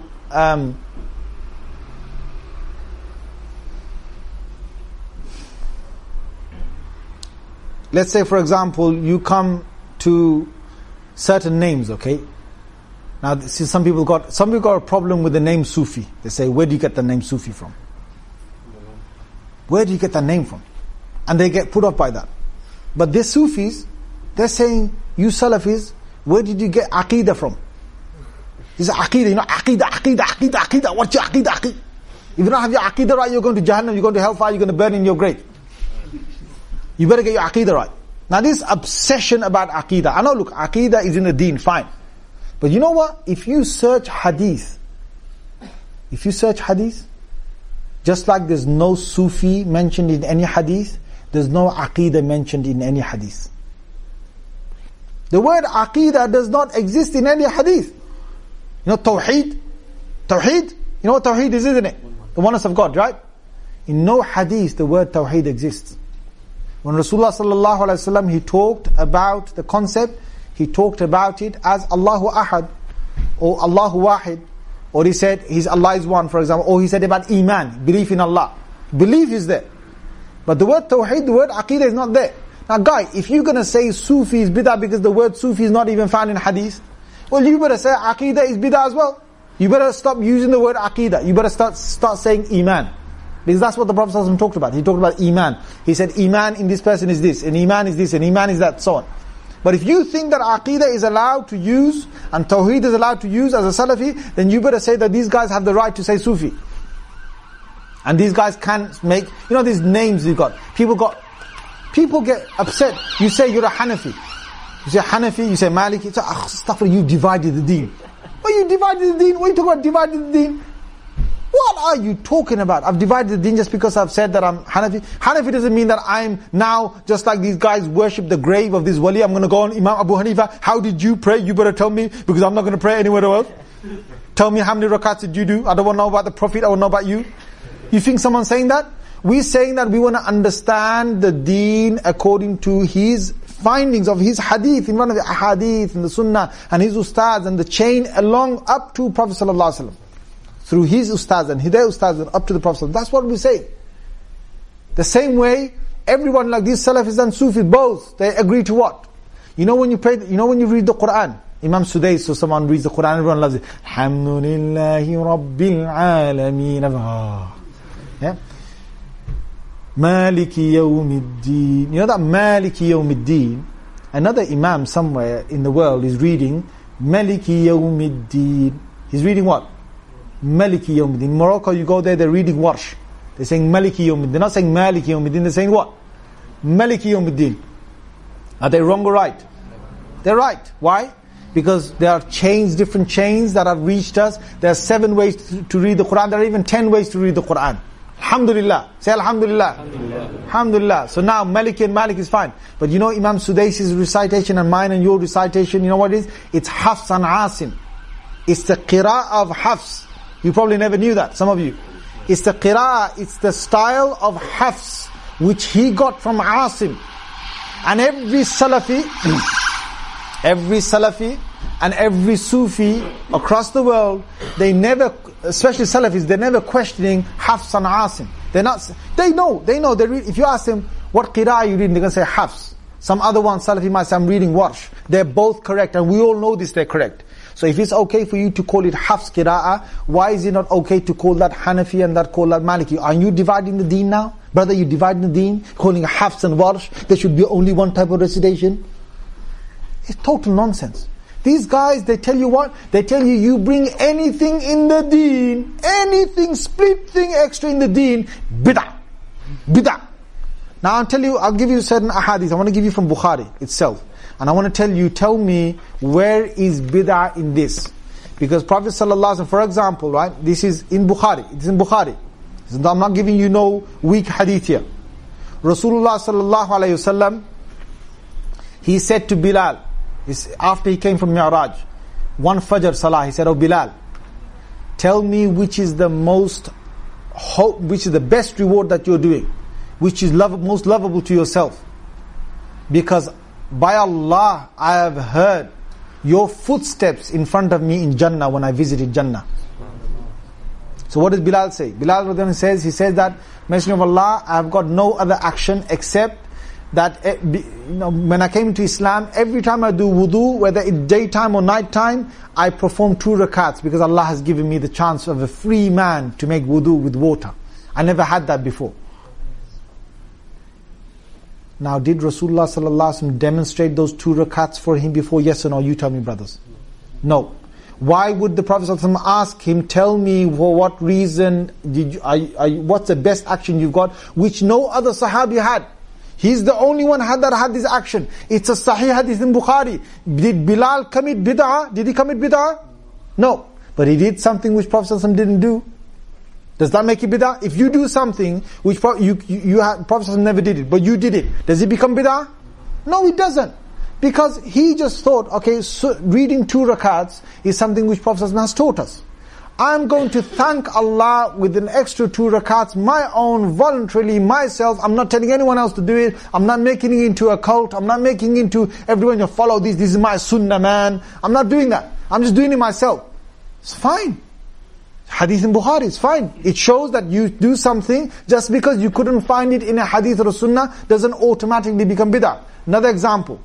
let's say, for example, you come to certain names, okay? Now, see, some people got a problem with the name Sufi. They say, where do you get the name Sufi from? Where do you get that name from? And they get put off by that. But these Sufis, they're saying, you Salafis, where did you get Aqidah from? This is Aqidah, Aqidah. What's your Aqidah? If you don't have your Aqidah right, you're going to Jahannam, you're going to hellfire, you're going to burn in your grave. You better get your Aqidah right. Now this obsession about Aqidah. I know, look, Aqidah is in the deen, fine. But you know what? If you search hadith, just like there's no Sufi mentioned in any hadith, there's no Aqidah mentioned in any hadith. The word Aqidah does not exist in any hadith. You know Tawheed? Tawheed? You know what Tawheed is, isn't it? The oneness of God, right? In no hadith the word Tawheed exists. When Rasulullah sallallahu alaihi wasallam, he talked about the concept, he talked about it as Allahu Ahad, or Allahu Wahid, or he said Allah is one, for example, or he said about Iman, belief in Allah. Belief is there. But the word Tawheed, the word Aqidah is not there. Now guy, if you're going to say Sufi is bid'ah because the word Sufi is not even found in hadith, well you better say Aqidah is bid'ah as well. You better stop using the word Aqidah. You better start saying Iman. Because that's what the Prophet ﷺ talked about. He talked about Iman. He said Iman in this person is this, and Iman is this, and Iman is that, so on. But if you think that Aqidah is allowed to use, and Tawheed is allowed to use as a Salafi, then you better say that these guys have the right to say Sufi. And these guys can make, you know these names you've got. People get upset. You say you're a Hanafi. You say Hanafi, you say Maliki. So, stuff like you divided the deen. What you divided the deen? What are you talking about divided the deen? What are you talking about? I've divided the deen just because I've said that I'm Hanafi. Hanafi doesn't mean that I'm now, just like these guys worship the grave of this wali, I'm going to go on Imam Abu Hanifa. How did you pray? You better tell me, because I'm not going to pray anywhere else. Tell me how many rakats did you do? I don't want to know about the Prophet, I want to know about you. You think someone's saying that? We're saying that we want to understand the deen according to his findings of his hadith, in one of the ahadith and the sunnah, and his ustads, and the chain along up to Prophet sallallahu alaihi wasallam. Through his ustads and their ustads and up to the Prophet. That's what we say. The same way, everyone like these Salafis and Sufis, both, they agree to what? You know when you pray, you know when you read the Quran, Imam Sudais, so someone reads the Quran, everyone loves it. Alhamdulillahi Rabbil Alameen. Yeah? Maliki Yawmiddin. You know that Maliki Yawmiddin? Another Imam somewhere in the world is reading Maliki Yawmiddin. He's reading what? Maliki Yawmiddin. In Morocco, you go there, they're reading Warsh. They're saying Maliki Yawmiddin. They're not saying Maliki Yawmiddin. They're saying what? Maliki Yawmiddin. Are they wrong or right? They're right. Why? Because there are chains, different chains that have reached us. There are 7 ways to read the Quran. There are even 10 ways to read the Quran. Alhamdulillah. Say Alhamdulillah. Alhamdulillah. Alhamdulillah. So now Maliki and Malik is fine. But you know Imam Sudaysi's recitation and mine and your recitation, you know what it is? It's Hafs and Asim. It's the qira'ah of Hafs. You probably never knew that, some of you. It's the qira'ah, it's the style of Hafs, which he got from Asim. And every Salafi and every Sufi across the world, they never, especially Salafis, they're never questioning Hafs and Asim. They know. If you ask them, what qira'ah are you reading? They're going to say Hafs. Some other one, Salafi might say, I'm reading Warsh. They're both correct, and we all know this, they're correct. So if it's okay for you to call it Hafs qira'ah, why is it not okay to call that Hanafi and that call that Maliki? Are you dividing the deen now? Brother, you dividing the deen? Calling it Hafs and Warsh? There should be only one type of recitation? It's total nonsense. These guys, they tell you what? They tell you, you bring anything in the deen, anything, split thing extra in the deen, bid'ah. Bid'ah. Now I'll give you certain ahadith. I want to give you from Bukhari itself. And I want to tell me, where is bid'ah in this? Because Prophet ﷺ, for example, right, this is in Bukhari. It's in Bukhari. I'm not giving you no weak hadith here. Rasulullah ﷺ, he said to Bilal, after he came from Mi'raj, one Fajr Salah, he said, "Oh Bilal, tell me which is the best reward that you're doing, which is most lovable to yourself. Because by Allah, I have heard your footsteps in front of me in Jannah when I visited Jannah." So what does Bilal say? Bilal says, he says that, Messenger of Allah, I have got no other action except that when I came into Islam, every time I do wudu, whether it's daytime or nighttime, I perform 2 rakats because Allah has given me the chance of a free man to make wudu with water. I never had that before. Now, did Rasulullah ﷺ demonstrate those 2 rakats for him before? Yes or no? You tell me, brothers. No. Why would the Prophet ﷺ ask him, tell me for what reason, what's the best action you've got, which no other Sahabi had? He's the only one that had this action. It's a Sahih hadith in Bukhari. Did Bilal commit bid'ah? Did he commit bid'ah? No. But he did something which Prophet ﷺ didn't do. Does that make it bid'ah? If you do something which Prophet ﷺ never did it, but you did it, does it become bid'ah? No, it doesn't. Because he just thought, okay, so reading 2 rakats is something which Prophet ﷺ has taught us. I'm going to thank Allah with an extra 2 rakats, my own, voluntarily, myself. I'm not telling anyone else to do it. I'm not making it into a cult. I'm not making it into everyone to follow this. This is my sunnah, man. I'm not doing that. I'm just doing it myself. It's fine. Hadith in Bukhari, it's fine. It shows that you do something just because you couldn't find it in a hadith or a sunnah doesn't automatically become bid'ah. Another example.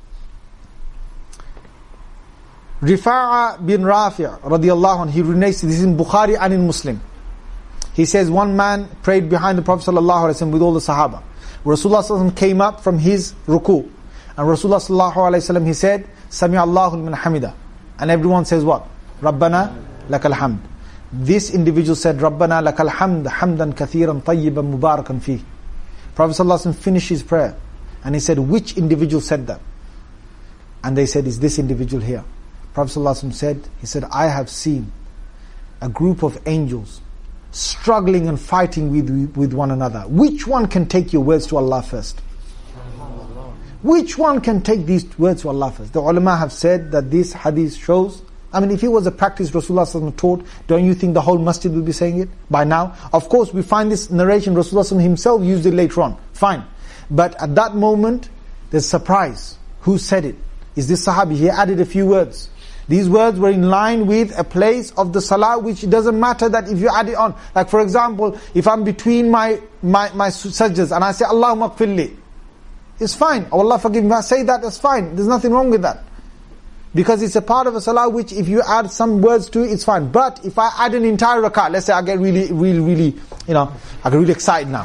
Rifa'a bin Rafi' radiyallahu anhu, he relates, this is in Bukhari and in Muslim. He says one man prayed behind the Prophet sallallahu alaihi wasallam with all the Sahaba. Rasulullah sallallahu alaihi wasallam came up from his ruku, and Rasulullah sallallahu alaihi wasallam, he said, Sami Allahu liman hamida, and everyone says what? Rabbana lakal hamd. This individual said, Rabbana lakal hamd, hamdan kathiran tayyiban mubarakan fih. Prophet sallallahu alaihi wasallam finished his prayer, and he said, which individual said that? And they said, is this individual here? Prophet ﷺ said, he said, I have seen a group of angels struggling and fighting with one another. Which one can take your words to Allah first? Which one can take these words to Allah first? The ulama have said that this hadith shows, if it was a practice Rasulullah ﷺ taught, don't you think the whole masjid will be saying it by now? Of course, we find this narration, Rasulullah ﷺ himself used it later on. Fine. But at that moment, there's surprise. Who said it? Is this Sahabi? He added a few words. These words were in line with a place of the salah, which it doesn't matter that if you add it on. Like for example, if I'm between my sajdas and I say, Allahumma qfirli, it's fine. Oh, Allah forgive me. I say that, it's fine. There's nothing wrong with that. Because it's a part of a salah which if you add some words to it, it's fine. But if I add an entire rak'ah, let's say I get really, I get really excited now.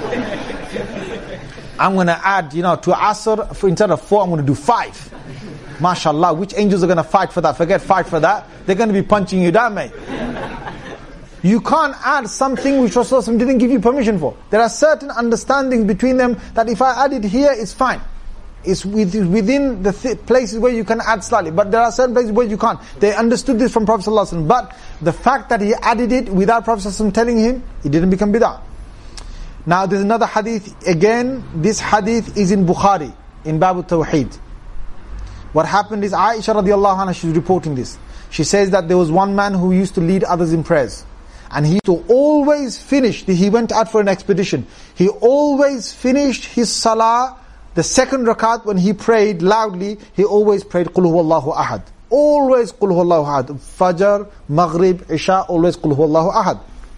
I'm going to add, to Asr, instead of 4, I'm going to do 5. MashaAllah, which angels are going to fight for that? Forget fight for that. They're going to be punching you down, mate. You can't add something which Rasulullah didn't give you permission for. There are certain understandings between them that if I add it here, it's fine. It's within the places where you can add slightly. But there are certain places where you can't. They understood this from Prophet ﷺ. But the fact that he added it without Prophet ﷺ telling him, it didn't become bid'ah. Now there's another hadith. Again, this hadith is in Bukhari, in Bab al-Tawheed. What happened is Aisha radiallahu anha, she's reporting this. She says that there was one man who used to lead others in prayers. And he used to always finish, he went out for an expedition. He always finished his salah, the second rakat when he prayed loudly, he always prayed Qul Huwallahu Ahad. Always Qul Huwallahu Ahad. Fajr, Maghrib, Isha, always Qul Huwallahu Ahad.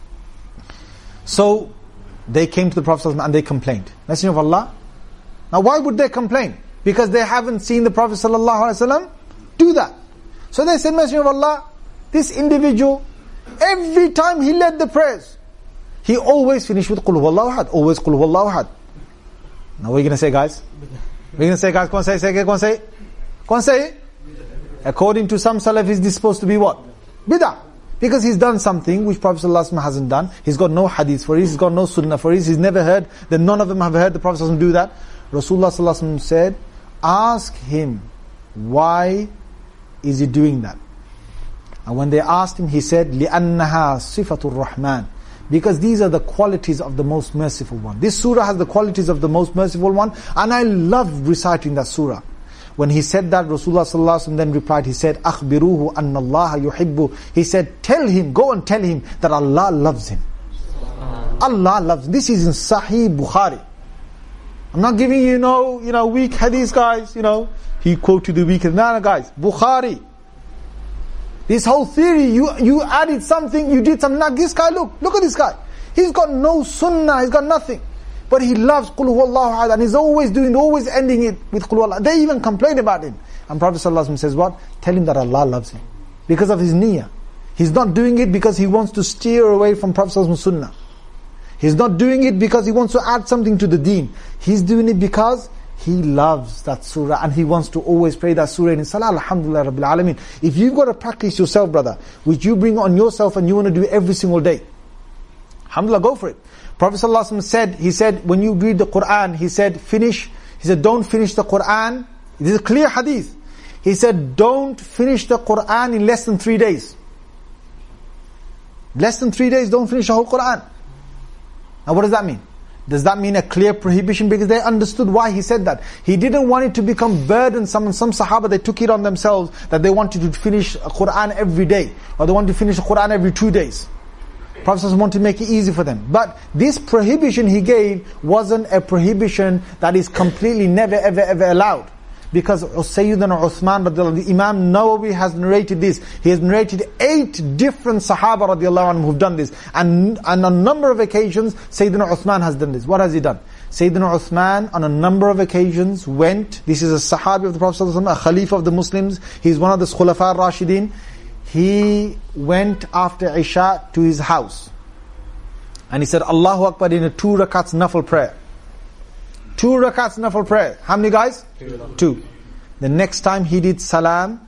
So, they came to the Prophet ﷺ and they complained. Messenger of Allah. Now why would they complain? Because they haven't seen the Prophet ﷺ do that. So they said, Messenger of Allah, this individual, every time he led the prayers, he always finished with Qul Huwallahu Ahad. Always Qul Huwallahu Ahad. Now what are you going to say, guys? What are you going to say, guys? Go on, say. Go on, say. According to some Salafis, this is supposed to be what? Bid'ah. Because he's done something which Prophet ﷺ hasn't done. He's got no hadith for it. He's got no sunnah for it. He's never heard. Then none of them have heard the Prophet ﷺ do that. Rasulullah ﷺ said, ask him, why is he doing that? And when they asked him, he said, لِأَنَّهَا صِفَةُ الرَّحْمَنِ. Because these are the qualities of the most merciful one. This surah has the qualities of the most merciful one. And I love reciting that surah. When he said that, Rasulullah ﷺ then replied, he said, أَخْبِرُوهُ أَنَّ اللَّهَ يُحِبُّ. He said, tell him, go and tell him that Allah loves him. Allah loves him. This is in Sahih Bukhari. I'm not giving you, weak hadith, guys. He quoted the weak hadith. No, guys. Bukhari. This whole theory, you added something, you did something. Now this guy, look at this guy. He's got no sunnah, he's got nothing. But he loves Qul Huwallahu Ahad, and he's always ending it with Qul Huwallahu. They even complain about him. And Prophet ﷺ says what? Tell him that Allah loves him. Because of his niyyah. He's not doing it because he wants to steer away from Prophet ﷺ's sunnah. He's not doing it because he wants to add something to the deen. He's doing it because he loves that surah and he wants to always pray that surah in salah. Alhamdulillah Rabbil Alameen. If you've got to practice yourself, brother, which you bring on yourself and you want to do it every single day, alhamdulillah, go for it. Prophet ﷺ said, when you read the Qur'an, he said, don't finish the Qur'an. This is a clear hadith. He said, don't finish the Qur'an in less than 3 days. Less than 3 days, don't finish the whole Qur'an. Now what does that mean? Does that mean a clear prohibition? Because they understood why he said that. He didn't want it to become burdensome. Some Sahaba, they took it on themselves that they wanted to finish a Qur'an every day. Or they wanted to finish a Qur'an every 2 days. Prophet wanted to make it easy for them. But this prohibition he gave wasn't a prohibition that is completely never ever allowed. Because Sayyidina Uthman radiallahu anhu, Imam Nawawi has narrated this. He has narrated 8 different Sahaba radiallahu anhu who've done this. And on a number of occasions, Sayyidina Uthman has done this. What has he done? Sayyidina Uthman on a number of occasions went, this is a Sahabi of the Prophet ﷺ, a Khalifa of the Muslims, he's one of the Khulafa Rashidin. He went after Isha to his house. And he said, Allahu Akbar in a 2 rakats nafil prayer. 2 rakats nafil prayer. How many guys? 2. The next time he did salam,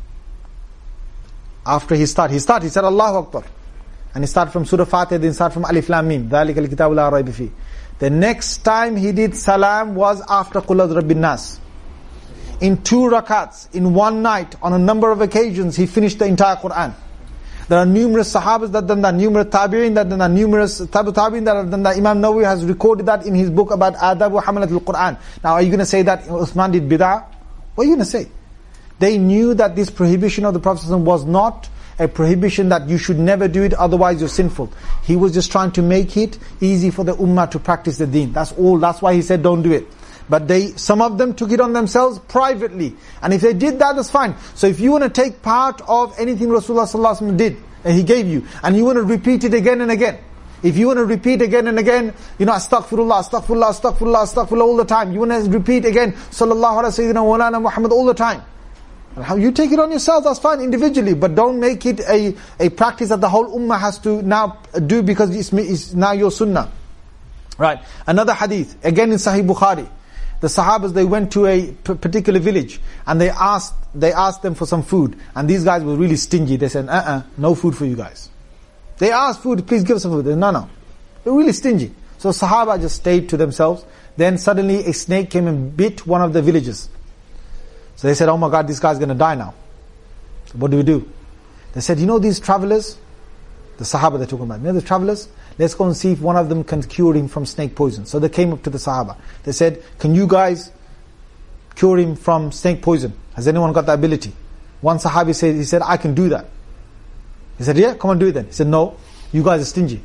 after he said Allahu Akbar. And he started from Surah Fatiha, then started from Alif Lam Mim. ذَلِكَ الْكِتَابُ لَا رَيْبَ فِيهِ. The next time he did salam was after Qul A'udhu Birabbin Nas. In 2 rakats, in one night, on a number of occasions, he finished the entire Qur'an. There are numerous Sahabas that done that, numerous Tabi'in that done that, numerous Tabi'in that have done that. Imam Nawawi has recorded that in his book about Adab wa Hamalat al-Qur'an. Now are you going to say that Uthman did bid'ah? What are you going to say? They knew that this prohibition of the Prophet was not a prohibition that you should never do it, otherwise you're sinful. He was just trying to make it easy for the ummah to practice the deen. That's all. That's why he said don't do it. But some of them took it on themselves privately. And if they did that, that's fine. So if you want to take part of anything Rasulullah ﷺ did, and he gave you, and you want to repeat it again and again, if you want to repeat again and again, astaghfirullah, astaghfirullah, astaghfirullah, astaghfirullah all the time, you want to repeat again, sallallahu alaihi wasallam, wa ala Muhammad all the time, you take it on yourself, that's fine, individually, but don't make it a practice that the whole ummah has to now do because it's now your sunnah. Right, another hadith, again in Sahih Bukhari. The Sahabas, they went to a particular village and they asked them for some food. And these guys were really stingy. They said, no food for you guys. They asked food, please give us some food. They said, no. They're really stingy. So Sahaba just stayed to themselves. Then suddenly a snake came and bit one of the villagers. So they said, oh my God, this guy's going to die now. So what do? They said, you know these travelers? The Sahaba they're talking about. You know the travelers? Let's go and see if one of them can cure him from snake poison. So they came up to the Sahaba. They said, can you guys cure him from snake poison? Has anyone got the ability? One Sahabi said, he said, I can do that. He said, yeah, come on, do it then. He said, no, you guys are stingy.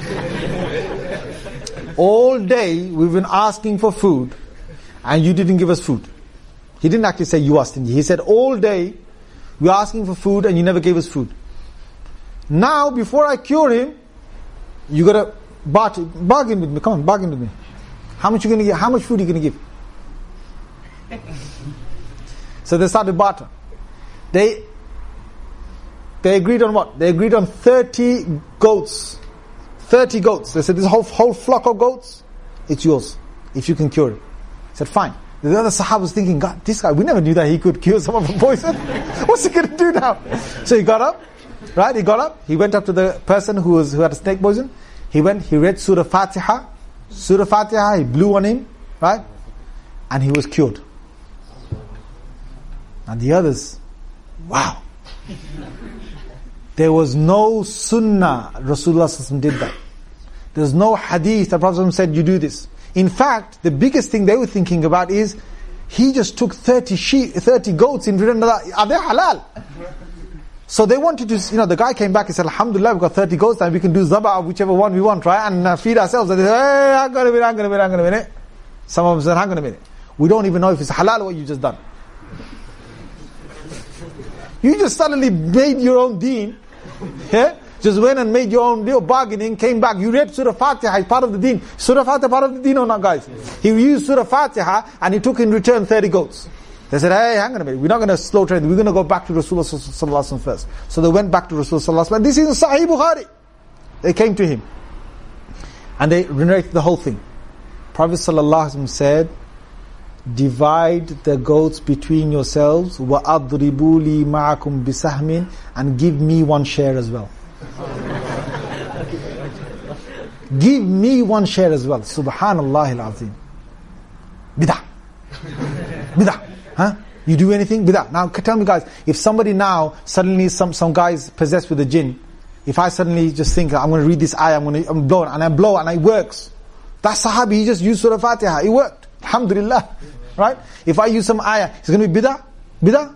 All day we've been asking for food and you didn't give us food. He didn't actually say you are stingy. He said, all day we're asking for food and you never gave us food. Now, before I cure him, you gotta bargain with me. Come on, bargain with me. How much you gonna give? How much food are you gonna give? So they started barter. They agreed on what? They agreed on 30 goats. 30 goats. They said, this whole flock of goats, it's yours, if you can cure it. He said, fine. The other Sahaba was thinking, God, this guy, we never knew that he could cure someone from poison. What's he going to do now? So he got up, right? He got up, he went up to the person who had a snake poison. He went, he read Surah Fatiha. Surah Fatiha, he blew on him, right? And he was cured. And the others, wow. There was no sunnah Rasulullah did that. There's no hadith the Prophet said you do this. In fact, the biggest thing they were thinking about is he just took 30 goats in return. Are they halal? So they wanted to, the guy came back and said, Alhamdulillah, we've got 30 goats and we can do zabah, whichever one we want, right? And feed ourselves. And they said, hey, hang on a minute. Some of them said, hang on a minute. We don't even know if it's halal what you just done. You just suddenly made your own deen. Yeah? Just went and made your own little bargaining, came back. You read Surah Fatiha, it's part of the deen. Surah Fatiha part of the deen or not, guys? He used Surah Fatiha and he took in return 30 goats. They said, hey, hang on a minute, we're not going to slaughter it, we're going to go back to Rasulullah sallallahu alaihi wasallam first. So they went back to Rasulullah sallallahu alaihi wasallam. This is in Sahih Bukhari. They came to him. And they narrated the whole thing. Prophet sallallahu alaihi wasallam said, divide the goats between yourselves, وَأَضْرِبُوا لِي مَعَكُمْ بِسَهْمٍ, and give me one share as well. Give me one share as well. Subhanallah al-Azim. Bidah. Bidah. Huh? You do anything? Bidah. Now tell me guys, if somebody now, suddenly some guys possessed with a jinn, if I suddenly just think, I'm going to read this ayah, I'm blow and it works. That Sahabi, he just used Surah Fatiha, it worked. Alhamdulillah. Right? If I use some ayah, it's going to be bidah? Bidah?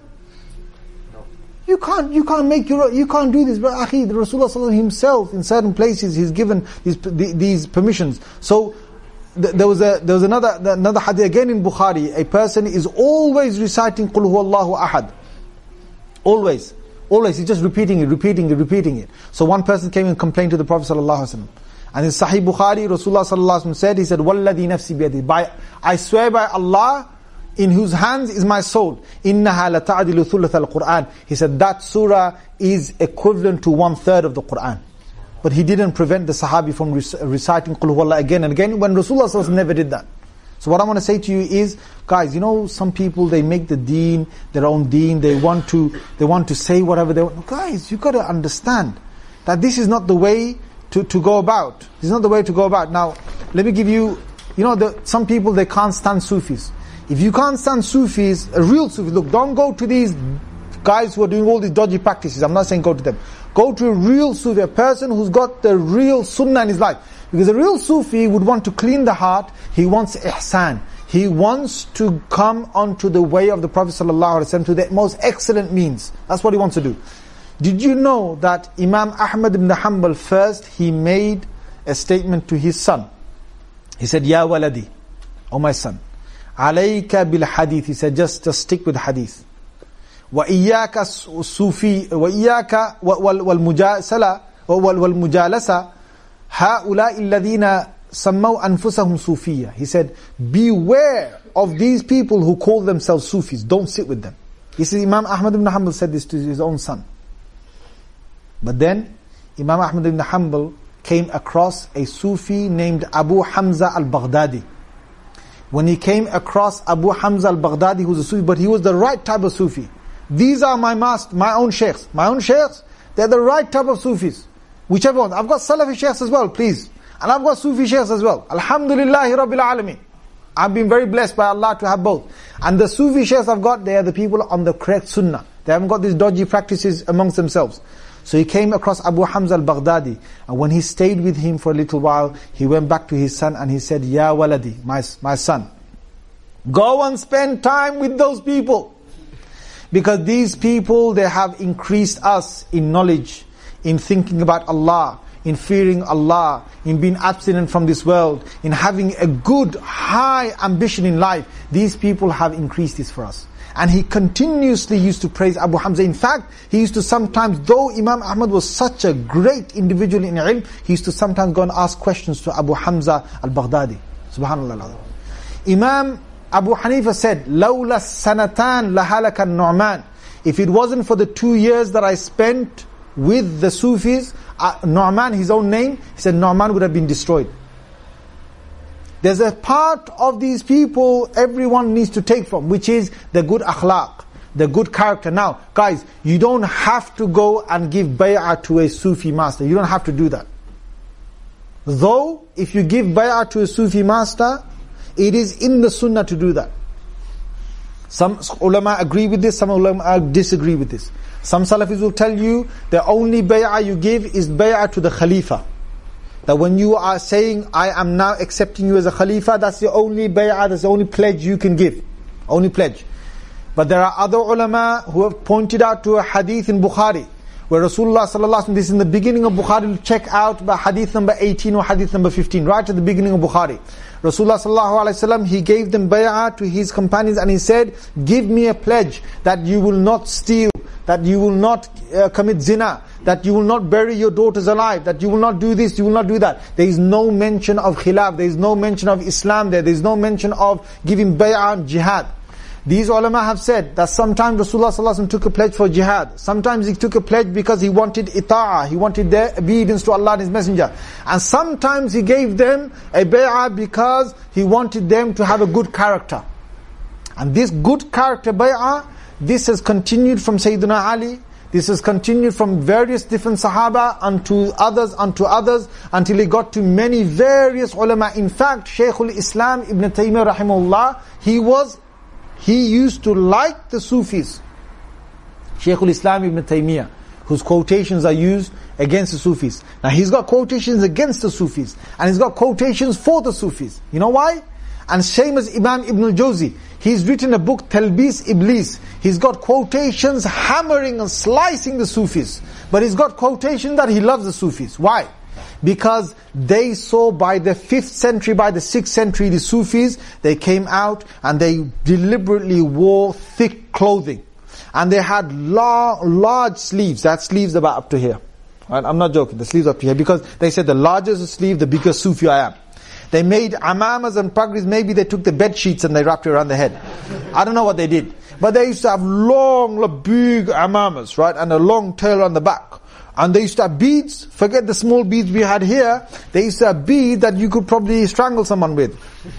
You can't make you can't do this. But Akhi, the Rasulullah himself, in certain places, he's given these permissions. So, there was another hadith again in Bukhari. A person is always reciting Qul Huwallahu Ahad. Always. He's just repeating it. So one person came and complained to the Prophet sallallahu alaihi wasallam. And in Sahih Bukhari, Rasulullah sallallahu alaihi wasallam said, he said, "Walladhi nafsi biyadi." I swear by Allah, in whose hands is my soul. Innaha lata'dilu thuluth al-Qur'an. He said that surah is equivalent to 1/3 of the Qur'an. But he didn't prevent the Sahabi from reciting Qul Huwallah again and again, when Rasulullah sallallahu alaihi wasallam never did that. So what I want to say to you is, guys, some people, they make the deen their own deen. They want to say whatever they want. Guys, you got to understand that this is not the way to go about. This is not the way to go about. Now, let me give you, some people, they can't stand Sufis. If you can't stand Sufis, a real Sufi, look, don't go to these guys who are doing all these dodgy practices. I'm not saying go to them. Go to a real Sufi, a person who's got the real Sunnah in his life. Because a real Sufi would want to clean the heart. He wants ihsan. He wants to come onto the way of the Prophet ﷺ to the most excellent means. That's what he wants to do. Did you know that Imam Ahmad ibn Hanbal first, he made a statement to his son. He said, Ya waladi, oh my son, alayka bil hadith. He said, just stick with hadith. Wa iyaka sufi, wa iyaka wal mujalasa, haula'i alladhina sammaw anfusahum sufiyya. He said, beware of these people who call themselves Sufis. Don't sit with them. He said, Imam Ahmad ibn Hanbal said this to his own son. But then, Imam Ahmad ibn Hanbal came across a Sufi named Abu Hamza al-Baghdadi. When he came across Abu Hamza al-Baghdadi, who was a Sufi, but he was the right type of Sufi. These are my own sheikhs. My own sheikhs, they're the right type of Sufis. Whichever one. I've got Salafi sheikhs as well, please. And I've got Sufi sheikhs as well. Alhamdulillahi Rabbil Alameen. I've been very blessed by Allah to have both. And the Sufi sheikhs I've got, they are the people on the correct sunnah. They haven't got these dodgy practices amongst themselves. So he came across Abu Hamza al-Baghdadi, and when he stayed with him for a little while, he went back to his son and he said, Ya waladi, my son, go and spend time with those people. Because these people, they have increased us in knowledge, in thinking about Allah, in fearing Allah, in being abstinent from this world, in having a good, high ambition in life. These people have increased this for us. And he continuously used to praise Abu Hamza. In fact, he used to sometimes, though Imam Ahmad was such a great individual in ilm, he used to sometimes go and ask questions to Abu Hamza al-Baghdadi. Subhanallah. Imam Abu Hanifa said, لَوْلَا السَّنَتَانِ لَهَلَكَ النُّعْمَانِ. If it wasn't for the 2 years that I spent with the Sufis, Nu'man, his own name, he said Nu'man would have been destroyed. There's a part of these people everyone needs to take from, which is the good akhlaq, the good character. Now, guys, you don't have to go and give bay'ah to a Sufi master. You don't have to do that. Though, if you give bay'ah to a Sufi master, it is in the sunnah to do that. Some ulama agree with this, some ulama disagree with this. Some Salafis will tell you the only bay'ah you give is bay'ah to the Khalifa. That when you are saying, I am now accepting you as a Khalifa, that's the only bay'ah, that's the only pledge you can give. Only pledge. But there are other ulama who have pointed out to a hadith in Bukhari, where Rasulullah sallallahu alaihi wasallam, this is in the beginning of Bukhari, check out by hadith number 18 or hadith number 15, right at the beginning of Bukhari. Rasulullah sallallahu alaihi wasallam, he gave them bay'ah to his companions and he said, give me a pledge that you will not steal, that you will not commit zina, that you will not bury your daughters alive, that you will not do this, you will not do that. There is no mention of khilaf, there is no mention of Islam there is no mention of giving bay'ah and jihad. These ulama have said that sometimes Rasulullah sallallahu alaihi wasallam took a pledge for jihad. Sometimes he took a pledge because he wanted ita'ah, he wanted their obedience to Allah and His Messenger. And sometimes he gave them a bay'ah because he wanted them to have a good character. And this good character bay'ah, this has continued from Sayyidina Ali, this has continued from various different Sahaba unto others, until it got to many various ulama. In fact, Shaykhul Islam Ibn Taymiyyah rahimahullah, he used to like the Sufis. Shaykhul Islam Ibn Taymiyyah, whose quotations are used against the Sufis. Now he's got quotations against the Sufis, and he's got quotations for the Sufis. You know why? And same as Imam Ibn al-Jawzi, he's written a book, Talbis Iblis. He's got quotations hammering and slicing the Sufis. But he's got quotations that he loves the Sufis. Why? Because they saw by the 5th century, by the 6th century, the Sufis, they came out and they deliberately wore thick clothing. And they had large sleeves. They had sleeves about up to here. Right? I'm not joking, the sleeves up to here. Because they said the larger the sleeve, the bigger Sufi I am. They made amamas and pagris, maybe they took the bed sheets and they wrapped it around the head. I don't know what they did. But they used to have long, big amamas, right? And a long tail on the back. And they used to have beads. Forget the small beads we had here. They used to have beads that you could probably strangle someone with.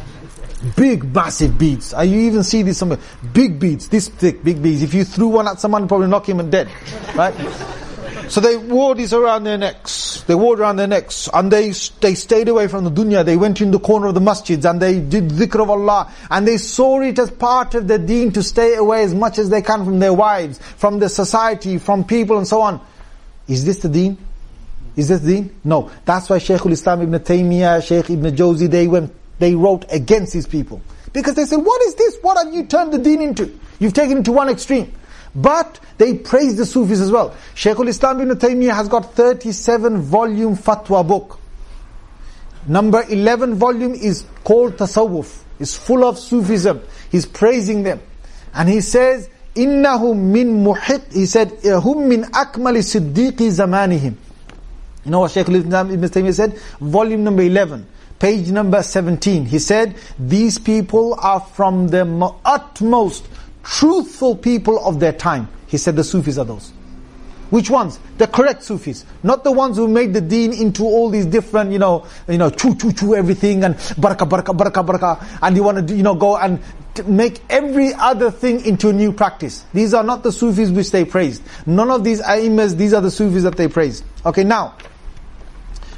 Big, massive beads. You even see this somewhere. Big beads, this thick, big beads. If you threw one at someone, probably knock him dead. Right? So they wore these around their necks. And they stayed away from the dunya. They went in the corner of the masjids and they did dhikr of Allah. And they saw it as part of their deen to stay away as much as they can from their wives, from the society, from people and so on. Is this the deen? Is this the deen? No. That's why Shaykhul Islam Ibn Taymiyyah, Shaykh Ibn Jawzi, they wrote against these people. Because they said, what is this? What have you turned the deen into? You've taken it to one extreme. But they praise the Sufis as well. Shaykhul Islam Ibn Taymiyyah has got 37 volume fatwa book. Number 11 volume is called Tasawwuf. It's full of Sufism. He's praising them. And he says, إِنَّهُمْ مِنْ مُحِقٍ, he said, هُمْ مِنْ أَكْمَلِ صِدِّيقِ زَمَانِهِمْ. You know what Shaykhul Islam Ibn Taymiyyah said? Volume number 11, page number 17. He said, these people are from the utmost truthful people of their time. He said the Sufis are those. Which ones? The correct Sufis. Not the ones who made the deen into all these different, choo everything and baraka, and you want to, go and make every other thing into a new practice. These are not the Sufis which they praised. None of these A'immas, these are the Sufis that they praised. Okay, now,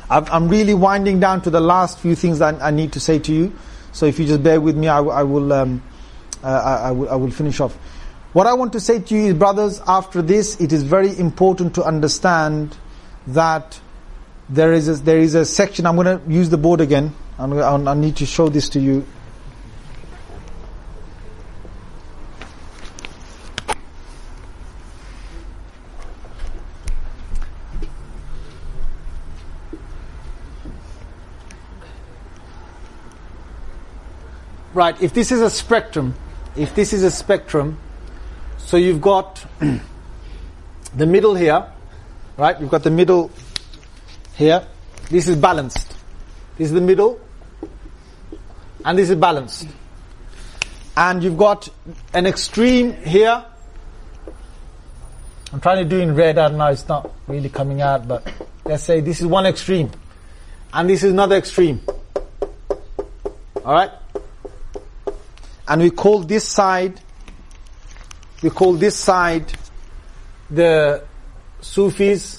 I'm really winding down to the last few things that I need to say to you. So if you just bear with me, I will finish off. What I want to say to you is, brothers, after this, it is very important to understand that there is a section. I'm going to use the board again. I need to show this to you. Right, if this is a spectrum, so you've got the middle here, right? You've got the middle here. This is balanced. This is the middle, and this is balanced. And you've got an extreme here. I'm trying to do in red, I don't know, it's not really coming out, but let's say this is one extreme, and this is another extreme. Alright? And we call this side the Sufis,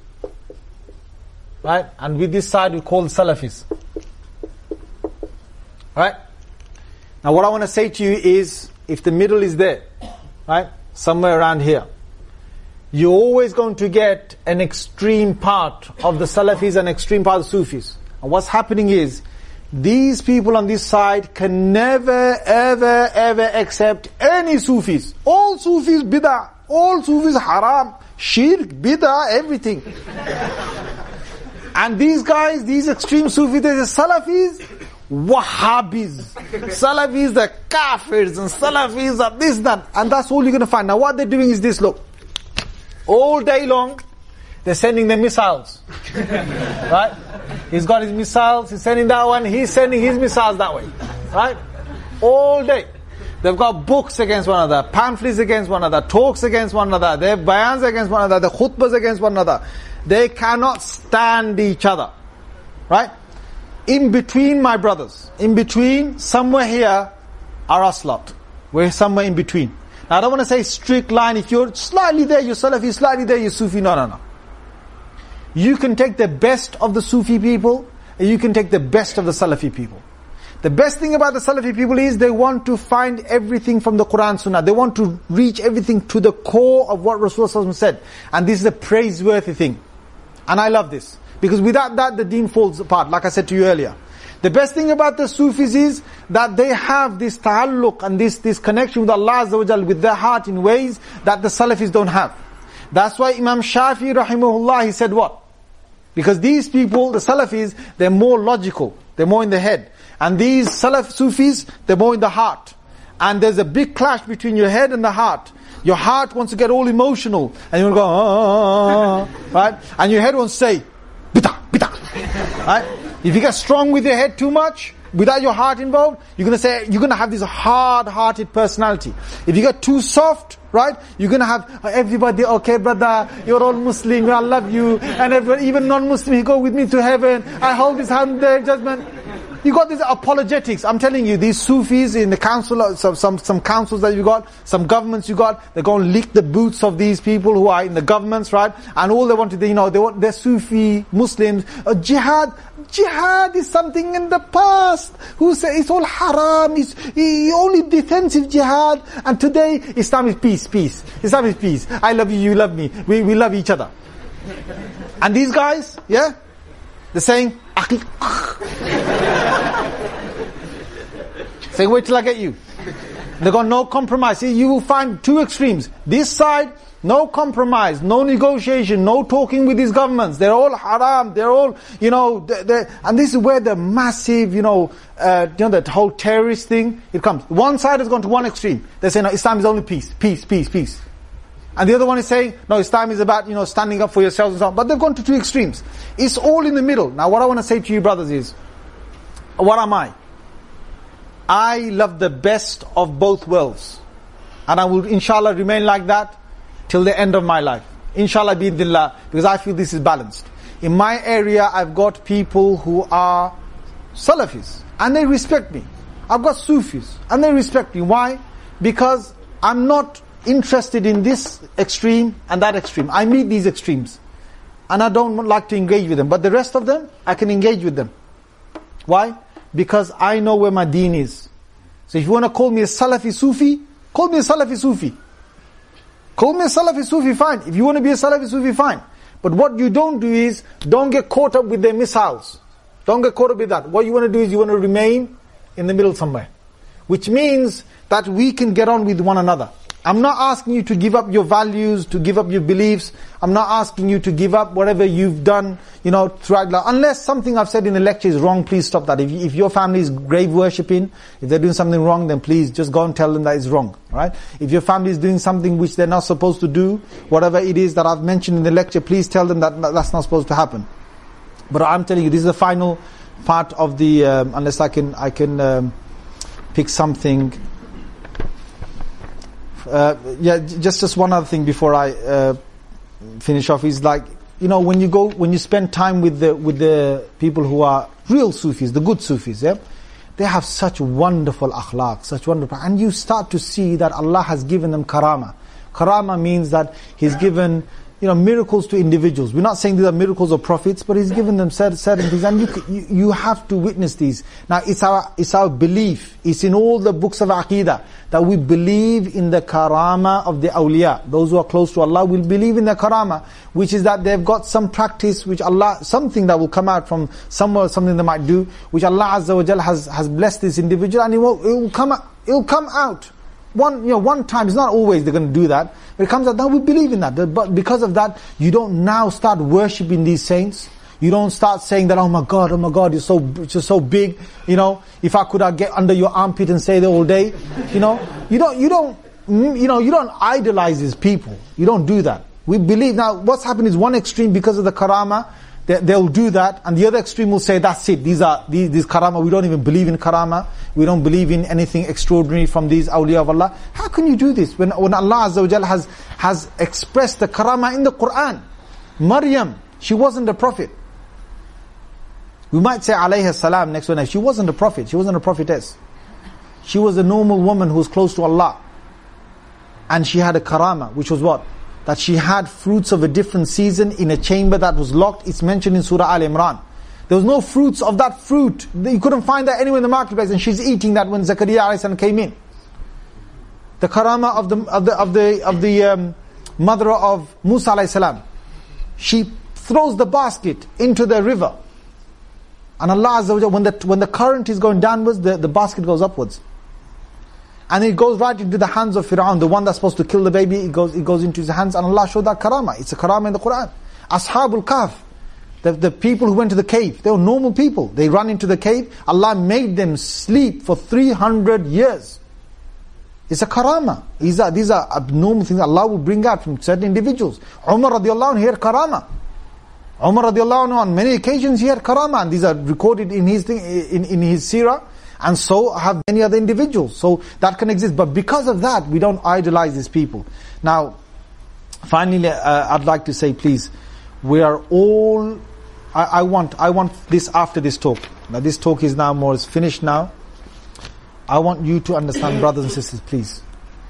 right? And with this side we call Salafis. Right? Now what I want to say to you is, if the middle is there, right, somewhere around here, you're always going to get an extreme part of the Salafis and extreme part of the Sufis. And what's happening is, these people on this side can never, ever, ever accept any Sufis. All Sufis bid'ah, all Sufis haram, shirk, bid'ah, everything. And these guys, these extreme Sufis, they're the Salafis, Wahhabis. Salafis, the Kafirs, and Salafis are this, that. And that's all you're going to find. Now what they're doing is this, look. All day long, they're sending their missiles. Right? He's got his missiles, he's sending that one, he's sending his missiles that way. Right? All day. They've got books against one another, pamphlets against one another, talks against one another, they have bayans against one another, the khutbahs against one another. They cannot stand each other. Right? In between, my brothers, in between, somewhere here, are us lot. We're somewhere in between. Now I don't want to say strict line, if you're slightly there, you're Salafi, slightly there, you're Sufi, no. You can take the best of the Sufi people, and you can take the best of the Salafi people. The best thing about the Salafi people is they want to find everything from the Quran Sunnah. They want to reach everything to the core of what Rasulullah said. And this is a praiseworthy thing. And I love this. Because without that, the deen falls apart, like I said to you earlier. The best thing about the Sufis is that they have this ta'alluq and this connection with Allah Azza wa Jal, with their heart in ways that the Salafis don't have. That's why Imam Shafi rahimahullah, he said what? Because these people, the Salafis, they're more logical. They're more in the head. And these Sufis, they're more in the heart. And there's a big clash between your head and the heart. Your heart wants to get all emotional. And you want to go, right? And your head wants to say, bita. Right? If you get strong with your head too much, without your heart involved, you're going to have this hard-hearted personality. If you get too soft, right, you're going to have everybody, okay brother, you're all Muslim, I love you, and everyone, even non-Muslim, you go with me to heaven, I hold his hand there, judgment. You got these apologetics. I'm telling you, these Sufis in the council, some councils that you got, some governments you got, they're going to lick the boots of these people who are in the governments, right? And all they want to do, they're Sufi Muslims. Jihad is something in the past. Who say it's all haram, it's only defensive jihad. And today, Islam is peace. Islam is peace. I love you, you love me. We love each other. And these guys, yeah, they're saying, saying, wait till I get you. They got no compromise. See, you will find two extremes. This side, no compromise, no negotiation, no talking with these governments. They're all haram. They're all, and this is where the massive, that whole terrorist thing, it comes. One side has gone to one extreme. They say, no, Islam is only peace. And the other one is saying, no, Islam is about, standing up for yourselves and so on. But they've gone to two extremes. It's all in the middle. Now what I want to say to you brothers is, what am I? I love the best of both worlds. And I will inshallah remain like that till the end of my life. Inshallah bi'idhnillah, because I feel this is balanced. In my area, I've got people who are Salafis, and they respect me. I've got Sufis, and they respect me. Why? Because I'm not interested in this extreme and that extreme. I meet these extremes. and I don't like to engage with them. But the rest of them, I can engage with them. Why? Because I know where my deen is. So if you want to call me a Salafi Sufi, call me a Salafi Sufi. Call me a Salafi Sufi, fine. If you want to be a Salafi Sufi, fine. But what you don't do is, don't get caught up with their missiles. Don't get caught up with that. What you want to do is, you want to remain in the middle somewhere. Which means that we can get on with one another. I'm not asking you to give up your values, to give up your beliefs. I'm not asking you to give up whatever you've done, throughout life. Unless something I've said in the lecture is wrong, please stop that. If your family is grave worshipping, if they're doing something wrong, then please just go and tell them that it's wrong. Right? If your family is doing something which they're not supposed to do, whatever it is that I've mentioned in the lecture, please tell them that that's not supposed to happen. But I'm telling you, this is the final part of the, unless I can pick something. Just one other thing before I finish off is when you spend time with the people who are real Sufis, the good Sufis, they have such wonderful akhlaq, and you start to see that Allah has given them karama. Karama means that He's given miracles to individuals. We're not saying these are miracles of prophets, but He's given them certain things, and you have to witness these. Now, it's our belief. It's in all the books of Aqidah that we believe in the karama of the awliya. Those who are close to Allah will believe in the karama, which is that they've got some practice which Allah, something that will come out from somewhere, something they might do, which Allah Azza wa Jalla has blessed this individual, and it will come out. One time, it's not always they're going to do that, but it comes out, now we believe in that. But because of that, you don't now start worshipping these saints. You don't start saying that, oh my God, you're so big, if I could get under your armpit and stay there all day. You don't idolize these people. You don't do that. We believe, now what's happened is one extreme, because of the karama, they'll do that, and the other extreme will say, that's it, these karama, we don't even believe in karama, we don't believe in anything extraordinary from these awliya of Allah. How can you do this when Allah Azza wa Jalla has expressed the karama in the Qur'an? Maryam, she wasn't a prophet. We might say alayhi salam next one. She wasn't a prophet, she wasn't a prophetess. She was a normal woman who was close to Allah. And she had a karama, which was what? That she had fruits of a different season in a chamber that was locked. It's mentioned in Surah Al-Imran. There was no fruits of that fruit. You couldn't find that anywhere in the marketplace, and she's eating that when Zakaria alayhi salam came in. The karama of the mother of Musa alayhi salam. She throws the basket into the river. And Allah Azza wa Jalla, when the current is going downwards, the basket goes upwards. And it goes right into the hands of Fir'aun, the one that's supposed to kill the baby. It goes into his hands, and Allah showed that karama. It's a karama in the Quran. Ashabul Kahf, the people who went to the cave, they were normal people. They ran into the cave. Allah made them sleep for 300 years. It's a karama. These are abnormal things Allah will bring out from certain individuals. Umar radiallahu anhu, he had karama. Umar radiallahu anhu, on many occasions he had karama, and these are recorded in his seerah. And so have many other individuals. So that can exist. But because of that, we don't idolize these people. Now, finally, I'd like to say, please, we are all, I want this after this talk. Now this talk is finished now. I want you to understand, brothers and sisters, please.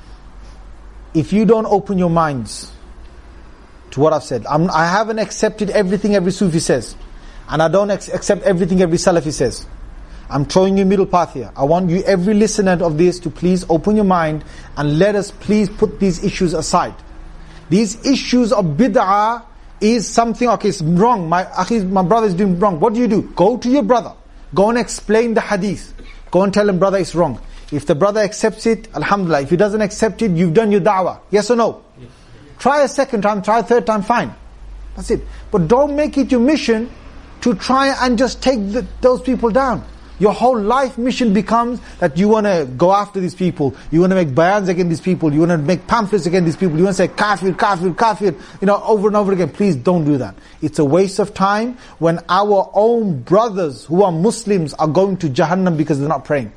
If you don't open your minds to what I've said, I haven't accepted everything every Sufi says. And I don't accept everything every Salafi says. I'm throwing you middle path here. I want you, every listener of this, to please open your mind and let us please put these issues aside. These issues of bid'ah is something, okay, it's wrong. My brother is doing wrong. What do? Go to your brother. Go and explain the hadith. Go and tell him, brother, it's wrong. If the brother accepts it, alhamdulillah. If he doesn't accept it, you've done your da'wah. Yes or no? Yes. Try a second time, try a third time, fine. That's it. But don't make it your mission to try and just take those people down. Your whole life mission becomes that you want to go after these people. You want to make bayans against these people. You want to make pamphlets against these people. You want to say kafir, kafir, kafir, over and over again. Please don't do that. It's a waste of time when our own brothers who are Muslims are going to Jahannam because they're not praying.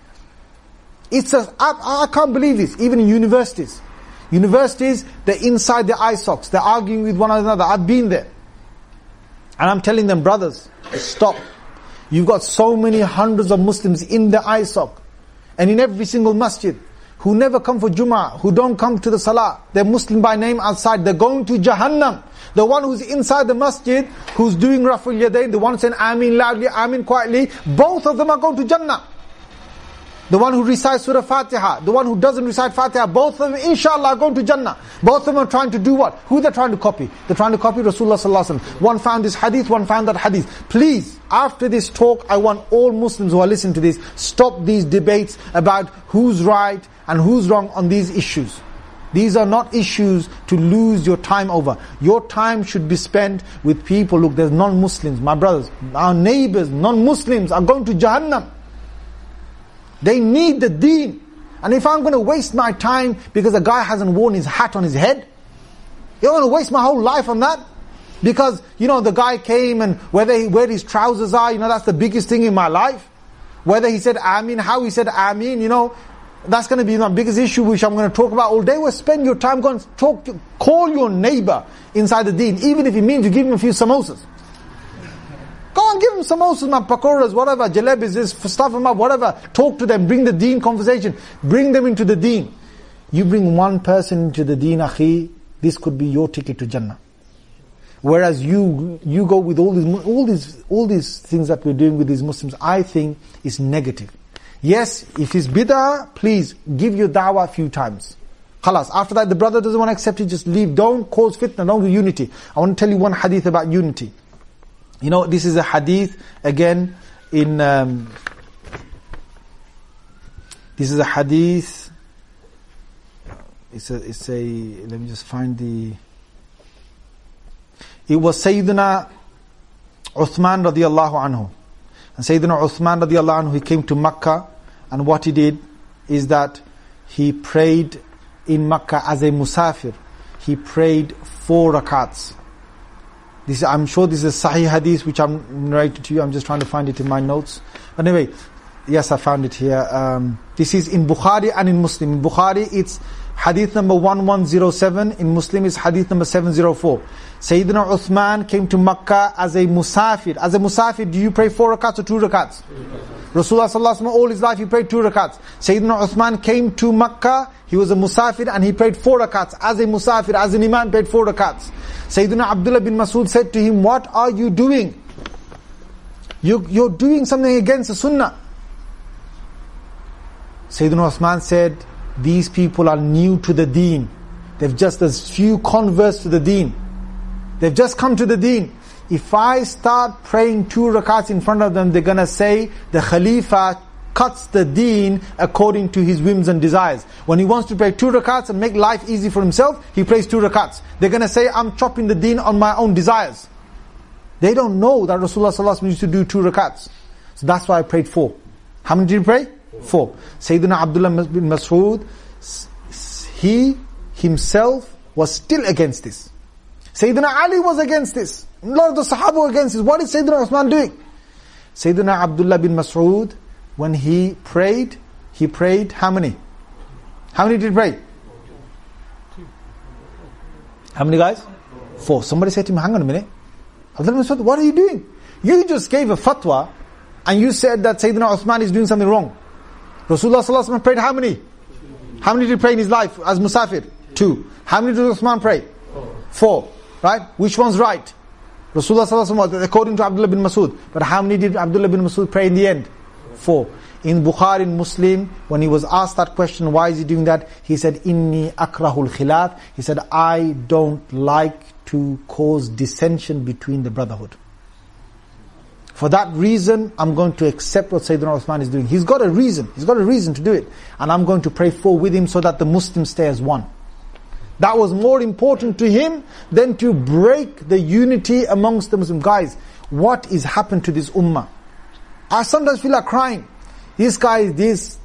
I can't believe this. Even in universities. Universities, they're inside their eye sockets. They're arguing with one another. I've been there. And I'm telling them, brothers, stop. You've got so many hundreds of Muslims in the ISOC and in every single masjid who never come for Jummah, who don't come to the Salah. They're Muslim by name outside. They're going to Jahannam The one who's inside the masjid, who's doing Raf'ul Yadayn, the one saying Ameen loudly, Ameen quietly, both of them are going to Jannah. The one who recites Surah Fatiha, the one who doesn't recite Fatiha, both of them, inshallah, are going to Jannah. Both of them are trying to do what? Who they're trying to copy? They're trying to copy Rasulullah sallallahu alaihi wasallam. One found this hadith, one found that hadith. Please, after this talk, I want all Muslims who are listening to this, stop these debates about who's right and who's wrong on these issues. These are not issues to lose your time over. Your time should be spent with people. Look, there's non-Muslims, my brothers, our neighbors, non-Muslims are going to Jahannam. They need the deen. And if I'm going to waste my time because a guy hasn't worn his hat on his head, you're going to waste my whole life on that? Because, the guy came and where his trousers are, that's the biggest thing in my life. Whether he said Ameen, how he said Ameen, that's going to be my biggest issue which I'm going to talk about all day. Well, spend your time going to call your neighbor inside the deen, even if it means you give him a few samosas. Go and give them samosas, pakoras, whatever, jalebis, stuff them up, whatever. Talk to them, bring the deen conversation. Bring them into the deen. You bring one person into the deen, akhi, this could be your ticket to Jannah. Whereas you go with all these things that we're doing with these Muslims, I think is negative. Yes, if it's bid'ah, please give your da'wah a few times. Khalas. After that, the brother doesn't want to accept it, just leave. Don't cause fitna, don't do unity. I want to tell you one hadith about unity. This is a hadith, again, this is a hadith, let me just find it was Sayyidina Uthman radiyallahu anhu. And Sayyidina Uthman radiyallahu anhu, he came to Makkah, and what he did is that he prayed in Makkah as a musafir. He prayed 4 rakats. I'm sure this is a Sahih hadith which I'm narrating to you. I'm just trying to find it in my notes. But anyway, yes, I found it here. This is in Bukhari and in Muslim. In Bukhari, it's hadith number 1107. In Muslim, it's hadith number 704. Sayyidina Uthman came to Makkah as a musafir. As a musafir, do you pray 4 rakats or 2 rakats? Rasulullah sallallahu alaihi wasallam, all his life he prayed 2 rakats. Sayyidina Uthman came to Makkah, he was a musafir and he prayed 4 rakats. As a musafir, as an imam, prayed 4 rakats. Sayyidina Abdullah bin Mas'ud said to him, what are you doing? You're doing something against the sunnah. Sayyidina Uthman said, these people are new to the deen. They've just as few converts to the deen. They've just come to the deen. If I start praying 2 rakats in front of them, they're going to say the Khalifa cuts the deen according to his whims and desires. When he wants to pray 2 rakats and make life easy for himself, he prays 2 rakats. They're going to say, I'm chopping the deen on my own desires. They don't know that Rasulullah sallallahu alaihi wasallam used to do 2 rakats. So that's why I prayed 4. How many did you pray? 4. Sayyidina Abdullah bin Mas'ud, he himself was still against this. Sayyidina Ali was against this. A lot of the Sahaba were against this. What is Sayyidina Uthman doing? Sayyidina Abdullah bin Mas'ud, when he prayed how many? How many did he pray? 2. How many guys? 4. Somebody said to him, hang on a minute. Abdullah bin Mas'ud, what are you doing? You just gave a fatwa and you said that Sayyidina Uthman is doing something wrong. Rasulullah sallallahu alaihi wasallam prayed how many? 2. How many did he pray in his life as musafir? 2. How many did Uthman pray? 4. Right? Which one's right? Rasulullah sallallahu alaihi wasallam, according to Abdullah bin Mas'ud. But how many did Abdullah bin Mas'ud pray in the end? 4. In Bukhari and Muslim, when he was asked that question, why is he doing that? He said, Inni akrahul khilaf. He said, I don't like to cause dissension between the brotherhood. For that reason, I'm going to accept what Sayyidina Uthman is doing. He's got a reason. He's got a reason to do it. And I'm going to pray 4 with him so that the Muslims stay as one. That was more important to him than to break the unity amongst the Muslims. Guys, what is happened to this ummah? I sometimes feel like crying. This guy, this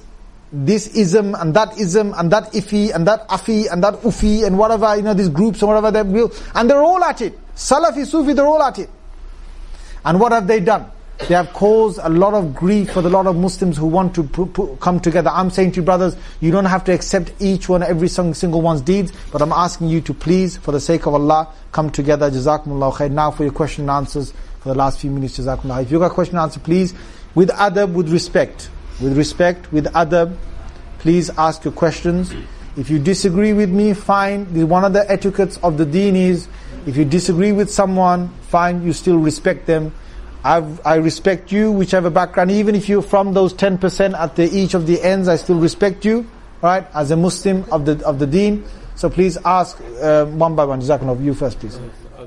ism and that ifi and that afi and that ufi and whatever, these groups and whatever they will. And they're all at it. Salafi, Sufi, they're all at it. And what have they done? They have caused a lot of grief for a lot of Muslims who want to come together. I'm saying to you brothers, you don't have to accept every single one's deeds, but I'm asking you to please, for the sake of Allah, come together. Jazakumullahu khair. Now for your question and answers for the last few minutes. Jazakumullah. If you've got a question and answer, please, with adab, with respect, with adab, please ask your questions. If you disagree with me, fine. One of the etiquettes of the deen is, If you disagree with someone, fine, you still respect them. I respect you, whichever background, even if you're from those 10% at each of the ends, I still respect you, right? As a Muslim of the deen. So please ask one by one. Jazakallah, you first, please.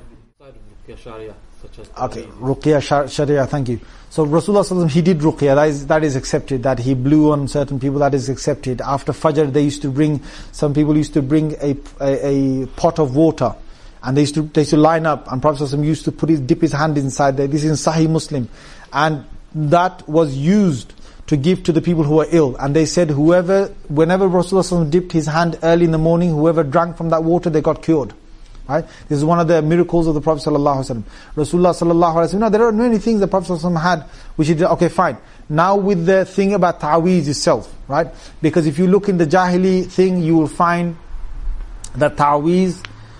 Okay, Ruqya Sharia, thank you. So Rasulullah sallallahu alaihi wasallam, he did Ruqya, that is accepted, that he blew on certain people, that is accepted. After Fajr, some people used to bring a pot of water, and they used to line up, and Prophet sallallahu alaihi wasallam used to dip his hand inside there. This is in Sahih Muslim. And that was used to give to the people who were ill. And they said whenever Rasulullah sallallahu alaihi wasallam dipped his hand early in the morning, whoever drank from that water, they got cured. Right? This is one of the miracles of the Prophet sallallahu alaihi wasallam. Rasulullah sallallahu alaihi wasallam. Now there are many things the Prophet sallallahu alaihi wasallam had, which he did. Okay, fine. Now with the thing about ta'weez itself, right? Because if you look in the Jahili thing, you will find that ta'weez,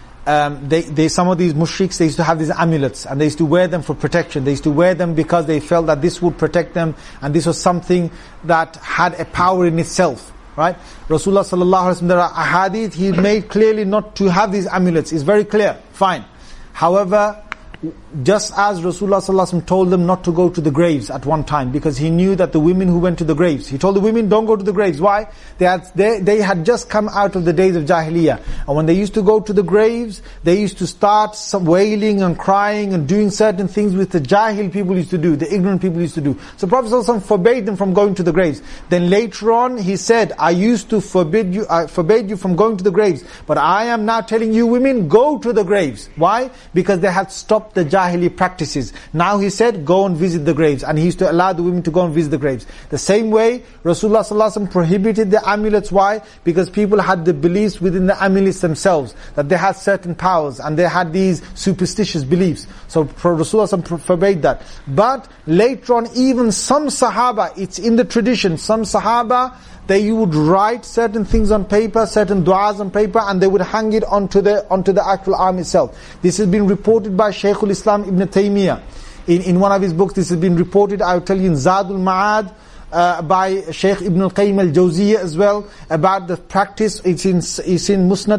some of these mushriks, they used to have these amulets, and they used to wear them for protection. They used to wear them because they felt that this would protect them, and this was something that had a power in itself. Right? Rasulullah sallallahu alaihi wasallam, there are ahadith, he made clearly not to have these amulets. It's very clear. Fine. However, just as Rasulullah sallallahu alaihi wasallam told them not to go to the graves at one time, because he knew that the women who went to the graves, he told the women, don't go to the graves. Why? They had just come out of the days of Jahiliyyah. And when they used to go to the graves, they used to start wailing and crying and doing certain things which the Jahil people used to do, the ignorant people used to do. So Prophet sallallahu alaihi wasallam forbade them from going to the graves. Then later on, he said, I forbade you from going to the graves. But I am now telling you women, go to the graves. Why? Because they had stopped the Jahili practices. Now he said, go and visit the graves. And he used to allow the women to go and visit the graves. The same way, Rasulullah sallallahu alaihi wasallam prohibited the amulets. Why? Because people had the beliefs within the amulets themselves, that they had certain powers, and they had these superstitious beliefs. So Rasulullah sallallahu alaihi wasallam forbade that. But later on, even some Sahaba, it's in the tradition, some Sahaba, they would write certain things on paper, certain du'as on paper, and they would hang it onto the actual arm itself. This has been reported by Shaykhul Islam Ibn Taymiyyah. In one of his books, this has been reported, I will tell you, in Zadul Ma'ad, by Shaykh Ibn al-Qayyim al-Jawziyah as well, about the practice. It's in Musnad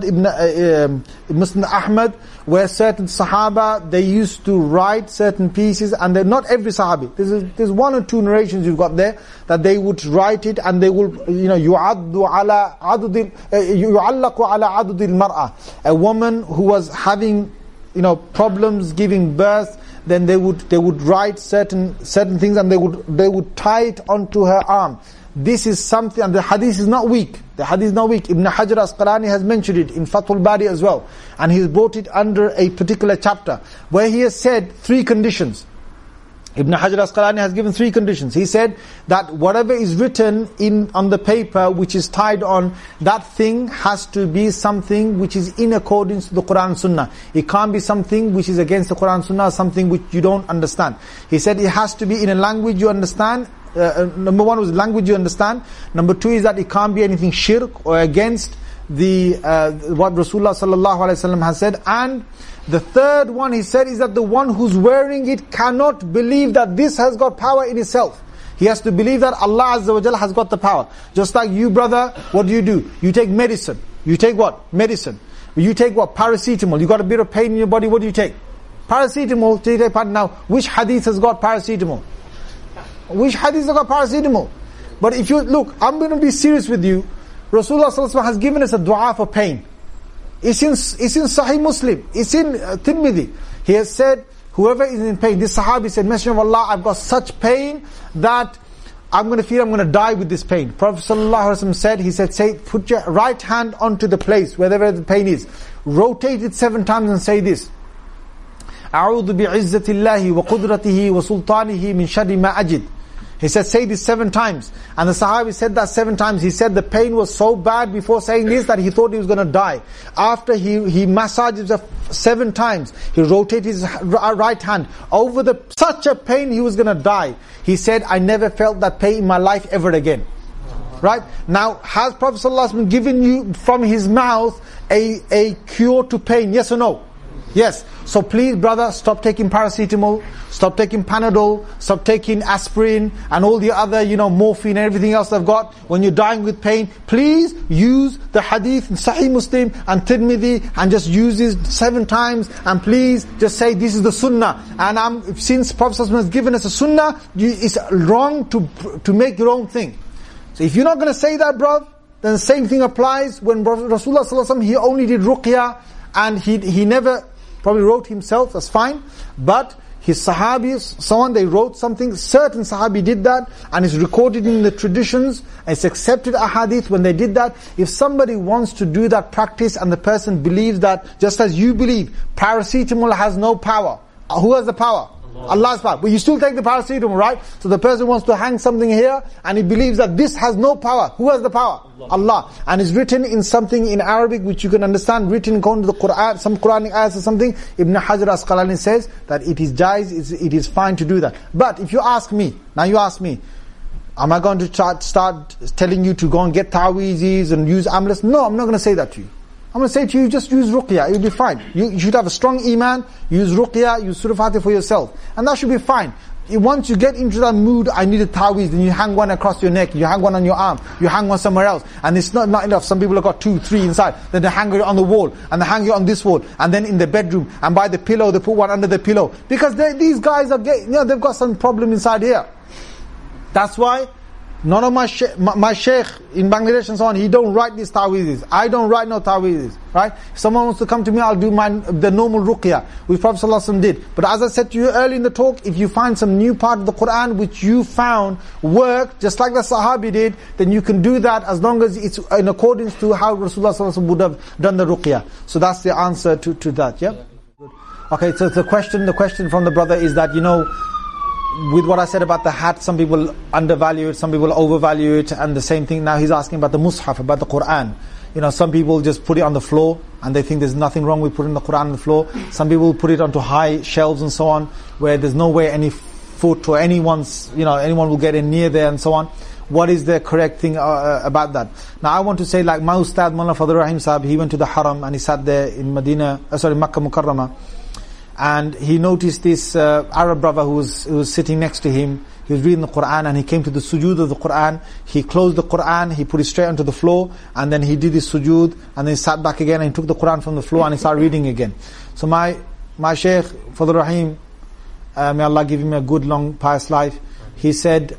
Ahmad, where certain Sahaba, they used to write certain pieces, and they're not every Sahabi. There's one or two narrations you've got there, that they would write it, and they will, yu'allaqu ala adudil mar'a. A woman who was having, problems giving birth, then they would write certain things, and they would tie it onto her arm. This is something, and the hadith is not weak. The hadith is not weak. Ibn Hajar Asqalani has mentioned it in Fathul Bari as well, and he's brought it under a particular chapter where he has said 3 conditions. Ibn Hajar Asqalani has given 3 conditions. He said that whatever is written on the paper which is tied on, that thing has to be something which is in accordance to the Quran and Sunnah. It can't be something which is against the Quran and Sunnah, something which you don't understand. He said it has to be in a language you understand. Number 1 was language you understand. Number 2 is that it can't be anything shirk or against what Rasulullah sallallahu alaihi wasallam has said. And the third one, he said, is that the one who's wearing it cannot believe that this has got power in itself. He has to believe that Allah Azza wa Jalla has got the power. Just like you, brother, what do? You take medicine. You take what? Medicine. You take what? Paracetamol. You got a bit of pain in your body, what do you take? Paracetamol. Now, which hadith has got paracetamol? Which hadith has got paracetamol? But if you, look, I'm going to be serious with you. Rasulullah sallallahu alaihi wasallam has given us a dua for pain. It's in Sahih Muslim. It's in Tirmidhi. He has said, whoever is in pain, this Sahabi said, Messenger of Allah, I've got such pain that I'm going to die with this pain. Prophet ﷺ said, say, put your right hand onto the place, wherever the pain is. Rotate it 7 times and say this. أعوذ بعزة الله وقدرته وسلطانه من شر ما أجد. He said, say this 7 times. And the Sahabi said that 7 times. He said the pain was so bad before saying this that he thought he was going to die. After he massaged himself 7 times, he rotated his right hand over such a pain he was going to die. He said, I never felt that pain in my life ever again. Right? Now, has Prophet ﷺ given you from his mouth a cure to pain? Yes or no? Yes. So please, brother, stop taking paracetamol, stop taking Panadol, stop taking aspirin and all the other, morphine and everything else they've got. When you're dying with pain, please use the hadith in Sahih Muslim and Tirmidhi and just use it 7 times, and please just say this is the sunnah. And since Prophet has given us a sunnah, it's wrong to make your own thing. So if you're not going to say that, bro, then the same thing applies when Rasulullah sallallahu alaihi wasallam, he only did ruqya, and he never probably wrote himself, that's fine. But his sahabis, someone they wrote something, certain sahabi did that, and it's recorded in the traditions, and it's accepted ahadith when they did that. If somebody wants to do that practice and the person believes that, just as you believe, paracetamol has no power. Who has the power? Allah's power. But you still take the paracetamol, right? So the person wants to hang something here, and he believes that this has no power. Who has the power? Allah. And it's written in something in Arabic which you can understand, written according to the Quran, some Quranic ayahs or something. Ibn Hajar Asqalani says that it is jaiz, it is fine to do that. But if you ask me, am I going to start telling you to go and get ta'weezes and use amulets? No, I'm not going to say that to you. I'm going to say to you, just use ruqya, you'll be fine. You should have a strong iman, use ruqya, use Surah Fatih for yourself. And that should be fine. Once you get into that mood, I need a ta'weez, then you hang one across your neck, you hang one on your arm, you hang one somewhere else. And it's not enough. Some people have got 2, 3 inside. Then they hang it on the wall, and they hang it on this wall, and then in the bedroom, and by the pillow, they put one under the pillow. Because these guys are they've got some problem inside here. That's why none of my sheikh in Bangladesh and so on, he don't write these ta'weezes. I don't write no ta'weezes, right? If someone wants to come to me, I'll do the normal ruqya, which Prophet ﷺ did. But as I said to you early in the talk, if you find some new part of the Quran which you found work, just like the Sahabi did, then you can do that as long as it's in accordance to how Rasulullah ﷺ would have done the ruqya. So that's the answer to that, yeah? Okay, so the question from the brother is that, with what I said about the hat, some people undervalue it, some people overvalue it, and the same thing now he's asking about the Mus'haf, about the Quran. Some people just put it on the floor, and they think there's nothing wrong with putting the Quran on the floor. Some people put it onto high shelves and so on, where there's no way any foot or anyone will get in near there and so on. What is the correct thing about that? Now I want to say, like my Ustad Mullah Fadl Rahim Sahib, he went to the Haram and he sat there in Makkah Mukarramah. And he noticed this Arab brother who was sitting next to him. He was reading the Quran, and he came to the sujood of the Quran. He closed the Quran, he put it straight onto the floor, and then he did his sujood, and then he sat back again and he took the Quran from the floor and he started reading again. So my Shaykh Fadl Rahim, may Allah give him a good long pious life, he said,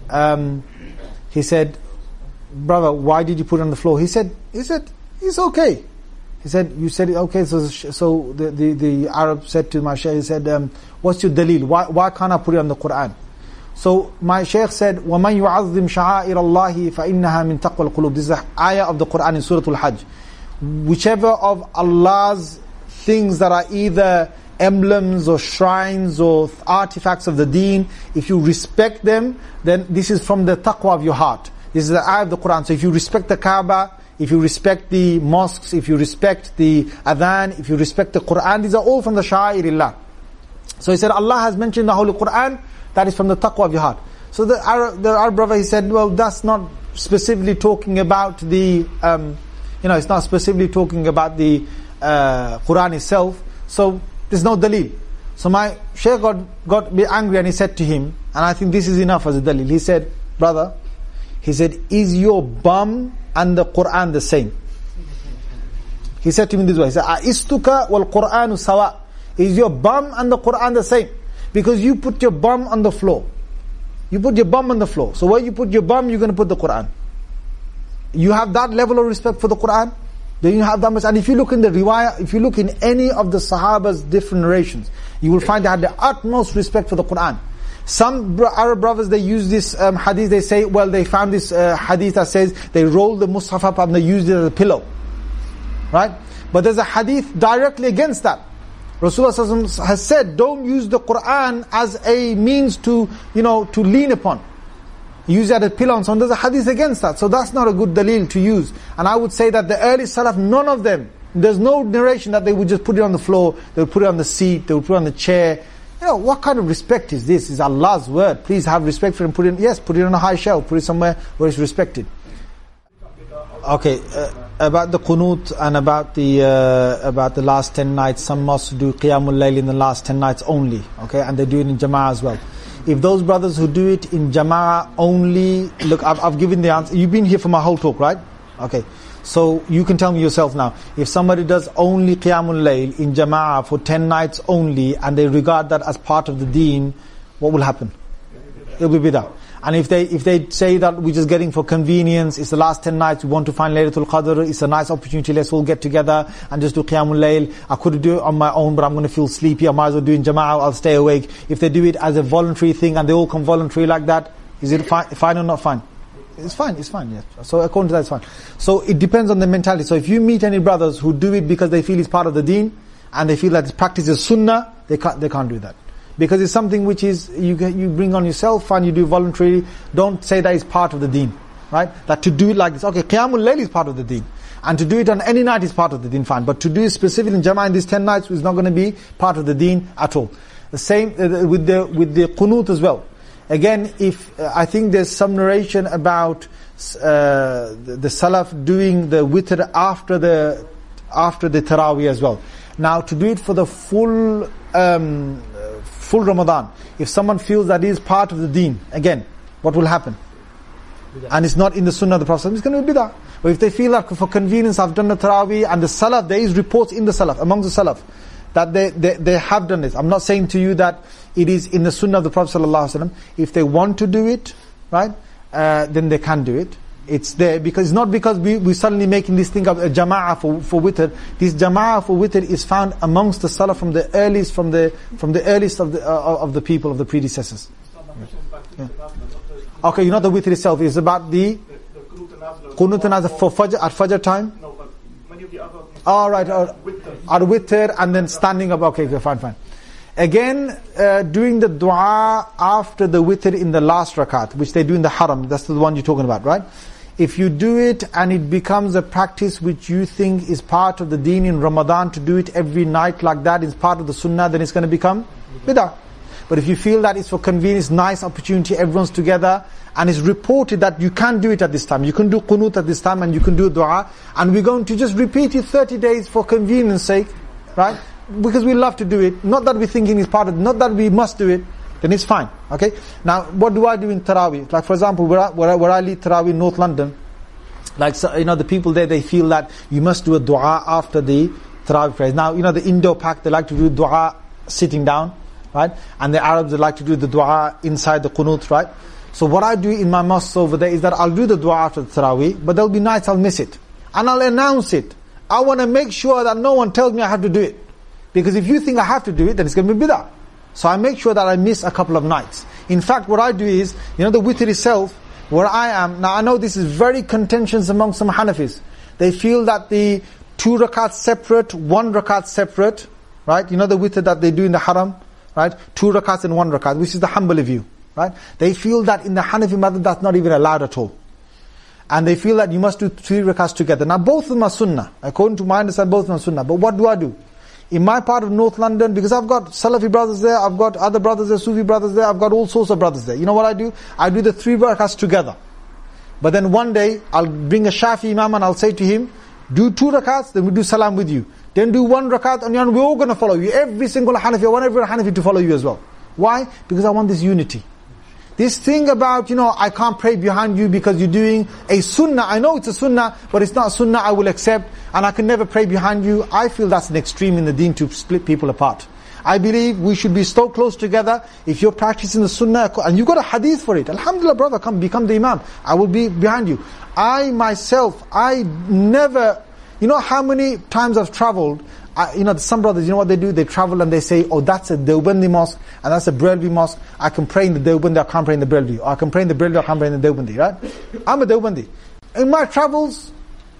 brother, why did you put it on the floor? He said, it's okay. He said, you said it okay. So the Arab said to my Shaykh, he said, what's your dalil? Why can't I put it on the Quran? So my Shaykh said, وَمَنْ يُعَظِّمْ شَعَائِرَ اللَّهِ فَإِنَّهَا مِنْ تَقْوَى الْقُلُوبِ. This is an ayah of the Quran in Surah Al-Hajj. Whichever of Allah's things that are either emblems or shrines or artifacts of the deen, if you respect them, then this is from the taqwa of your heart. This is the ayah of the Quran. So if you respect the Kaaba, if you respect the mosques, if you respect the adhan, if you respect the Quran, these are all from the sha'airillah. So he said, Allah has mentioned the Holy Quran, that is from the taqwa of your heart. So the Arab brother, he said, well, that's not specifically talking about the, it's not specifically talking about the Quran itself. So there's no dalil. So my Shaykh got a bit angry, and he said to him, and I think this is enough as a dalil. He said, brother, is your bum and the Quran the same? He said to me this way, he said, Aistuka wal Quranu sawa. Is your bum and the Quran the same? Because you put your bum on the floor. You put your bum on the floor. So where you put your bum, you're going to put the Quran. You have that level of respect for the Quran? Then you have that much. And if you look in the riwayah, if you look in any of the Sahaba's different narrations, you will find they had the utmost respect for the Quran. Some Arab brothers, they use this hadith, they say, well, they found this hadith that says they rolled the Mus'haf up and they used it as a pillow. Right? But there's a hadith directly against that. Rasulullah has said, don't use the Quran as a means to lean upon. Use it as a pillow and so on. There's a hadith against that. So that's not a good dalil to use. And I would say that the early Salaf, none of them, there's no narration that they would just put it on the floor, they would put it on the seat, they would put it on the chair. What kind of respect is this? It's Allah's word. Please have respect for him. Put it on a high shelf. Put it somewhere where it's respected. Okay, about the qunut and about the last 10 nights, some mosques do qiyamul layl in the last 10 nights only, okay, and they do it in jama'ah as well. If those brothers who do it in jama'ah only, look, I've given the answer. You've been here for my whole talk, right? Okay, so you can tell me yourself now. If somebody does only qiyamul layl in jama'ah for 10 nights only, and they regard that as part of the deen, what will happen? It will be bid'ah. And if they say that we're just getting for convenience, it's the last 10 nights, we want to find Laylatul Qadr, it's a nice opportunity, let's all get together and just do Qiyamul Layl. I could do it on my own, but I'm going to feel sleepy, I might as well do it in Jama'ah, I'll stay awake. If they do it as a voluntary thing and they all come voluntary like that, is it fine or not fine? It's fine, yeah. So according to that, it's fine. So it depends on the mentality. So if you meet any brothers who do it because they feel it's part of the deen, and they feel that this practice is sunnah, they can't do that. Because it's something which is, you bring on yourself and you do voluntarily. Don't say that it's part of the deen, right? That to do it like this, okay, Qiyamul Layl is part of the deen. And to do it on any night is part of the deen, fine. But to do it specifically in Jama'ah in these 10 nights is not going to be part of the deen at all. The same with the qunut as well. Again, I think there's some narration about the Salaf doing the witr after the Taraweeh as well. Now, to do it for the full Ramadan, if someone feels that is part of the deen, again, what will happen? And it's not in the sunnah of the Prophet, it's going to be bid'ah. But if they feel that for convenience, I've done the Taraweeh, and the Salaf, there is reports in the Salaf, among the Salaf, that they have done this. I'm not saying to you that it is in the sunnah of the Prophet ﷺ. If they want to do it, right, then they can do it. It's there, because it's not because we're suddenly making this thing of a jama'ah for witr. This jama'ah for witr is found amongst the salaf from the earliest of the people, of the predecessors. Yeah. Okay, you know the witr itself is about the qunut and nazl for fajr, at fajr time. No, but many of the other. All right, witr and then standing up. Okay, fine. Again, doing the dua after the witr in the last rakat, which they do in the haram, that's the one you're talking about, right? If you do it and it becomes a practice which you think is part of the deen in Ramadan, to do it every night like that is part of the sunnah, then it's going to become bid'ah. But if you feel that it's for convenience, nice opportunity, everyone's together, and it's reported that you can do it at this time, you can do qunut at this time and you can do dua, and we're going to just repeat it 30 days for convenience sake, right? Because we love to do it, not that we're thinking it's part of it, not that we must do it, then it's fine, okay? Now, what do I do in Taraweeh? Like for example, where I lead Taraweeh in North London, like, so, the people there, they feel that you must do a dua after the Taraweeh prayers. Now, the Indo-Pak, they like to do dua sitting down, right? And the Arabs, they like to do the dua inside the qunut, right? So what I do in my mosque over there is that I'll do the dua after the Taraweeh, but there'll be nights I'll miss it. And I'll announce it. I want to make sure that no one tells me I have to do it. Because if you think I have to do it, then it's going to be bid'ah. So I make sure that I miss a couple of nights. In fact, what I do is, the witr itself, where I am, now I know this is very contentious among some Hanafis. They feel that the 2 rakats separate, 1 rakat separate, right? The witr that they do in the haram, right? 2 rakats and 1 rakat, which is the Hanbali view, right? They feel that in the Hanafi madhab that's not even allowed at all. And they feel that you must do 3 rakats together. Now both of them are sunnah. According to my understanding, both of them are sunnah. But what do I do? In my part of North London, because I've got Salafi brothers there, I've got other brothers there, Sufi brothers there, I've got all sorts of brothers there. You know what I do? I do the 3 rakats together. But then one day, I'll bring a Shafi Imam and I'll say to him, do 2 rakats, then we do salam with you. Then do 1 rakat and we're all going to follow you. Every single Hanafi, I want every Hanafi to follow you as well. Why? Because I want this unity. This thing about, I can't pray behind you because you're doing a sunnah. I know it's a sunnah, but it's not sunnah I will accept. And I can never pray behind you. I feel that's an extreme in the deen to split people apart. I believe we should be so close together. If you're practicing the sunnah, and you've got a hadith for it, alhamdulillah brother, come become the imam. I will be behind you. I myself, I never, how many times I've traveled, some brothers, what they do? They travel and they say, oh, that's a Deobandi mosque, and that's a Brelvi mosque. I can pray in the Deobandi, I can't pray in the Brelvi. Or I can pray in the Brelvi, I can't pray in the Deobandi, right? I'm a Deobandi. In my travels,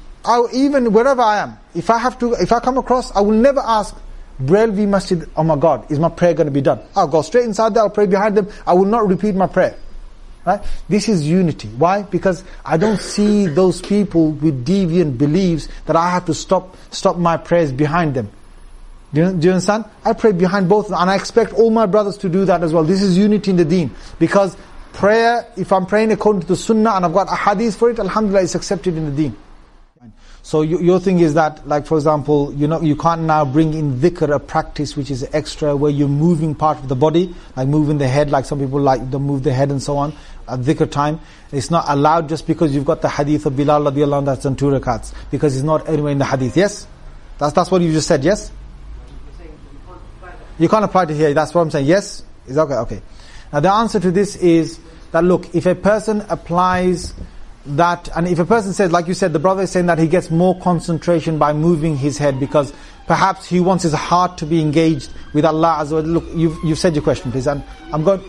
even wherever I am, if I come across, I will never ask, Brelvi Masjid, oh my God, is my prayer going to be done? I'll go straight inside there, I'll pray behind them, I will not repeat my prayer. Right? This is unity. Why? Because I don't see those people with deviant beliefs that I have to stop my prayers behind them. Do you understand? I pray behind both, and I expect all my brothers to do that as well. This is unity in the deen. Because prayer, if I'm praying according to the sunnah and I've got a hadith for it, alhamdulillah, it's accepted in the deen. So your thing is that, like for example, you can't now bring in dhikr, a practice which is extra, where you're moving part of the body, like moving the head, like some people like to move the head and so on, at dhikr time. It's not allowed just because you've got the hadith of Bilal radiallahu anhu that's on 2 rakats, because it's not anywhere in the hadith, yes? That's what you just said, yes? You can't apply it here, that's what I'm saying, yes? Is okay, okay. Now the answer to this is that, look, if a person applies that, and if a person says, like you said, the brother is saying that he gets more concentration by moving his head because perhaps he wants his heart to be engaged with Allah Azza wa Jalla. Look, you've said your question, please, and I'm going...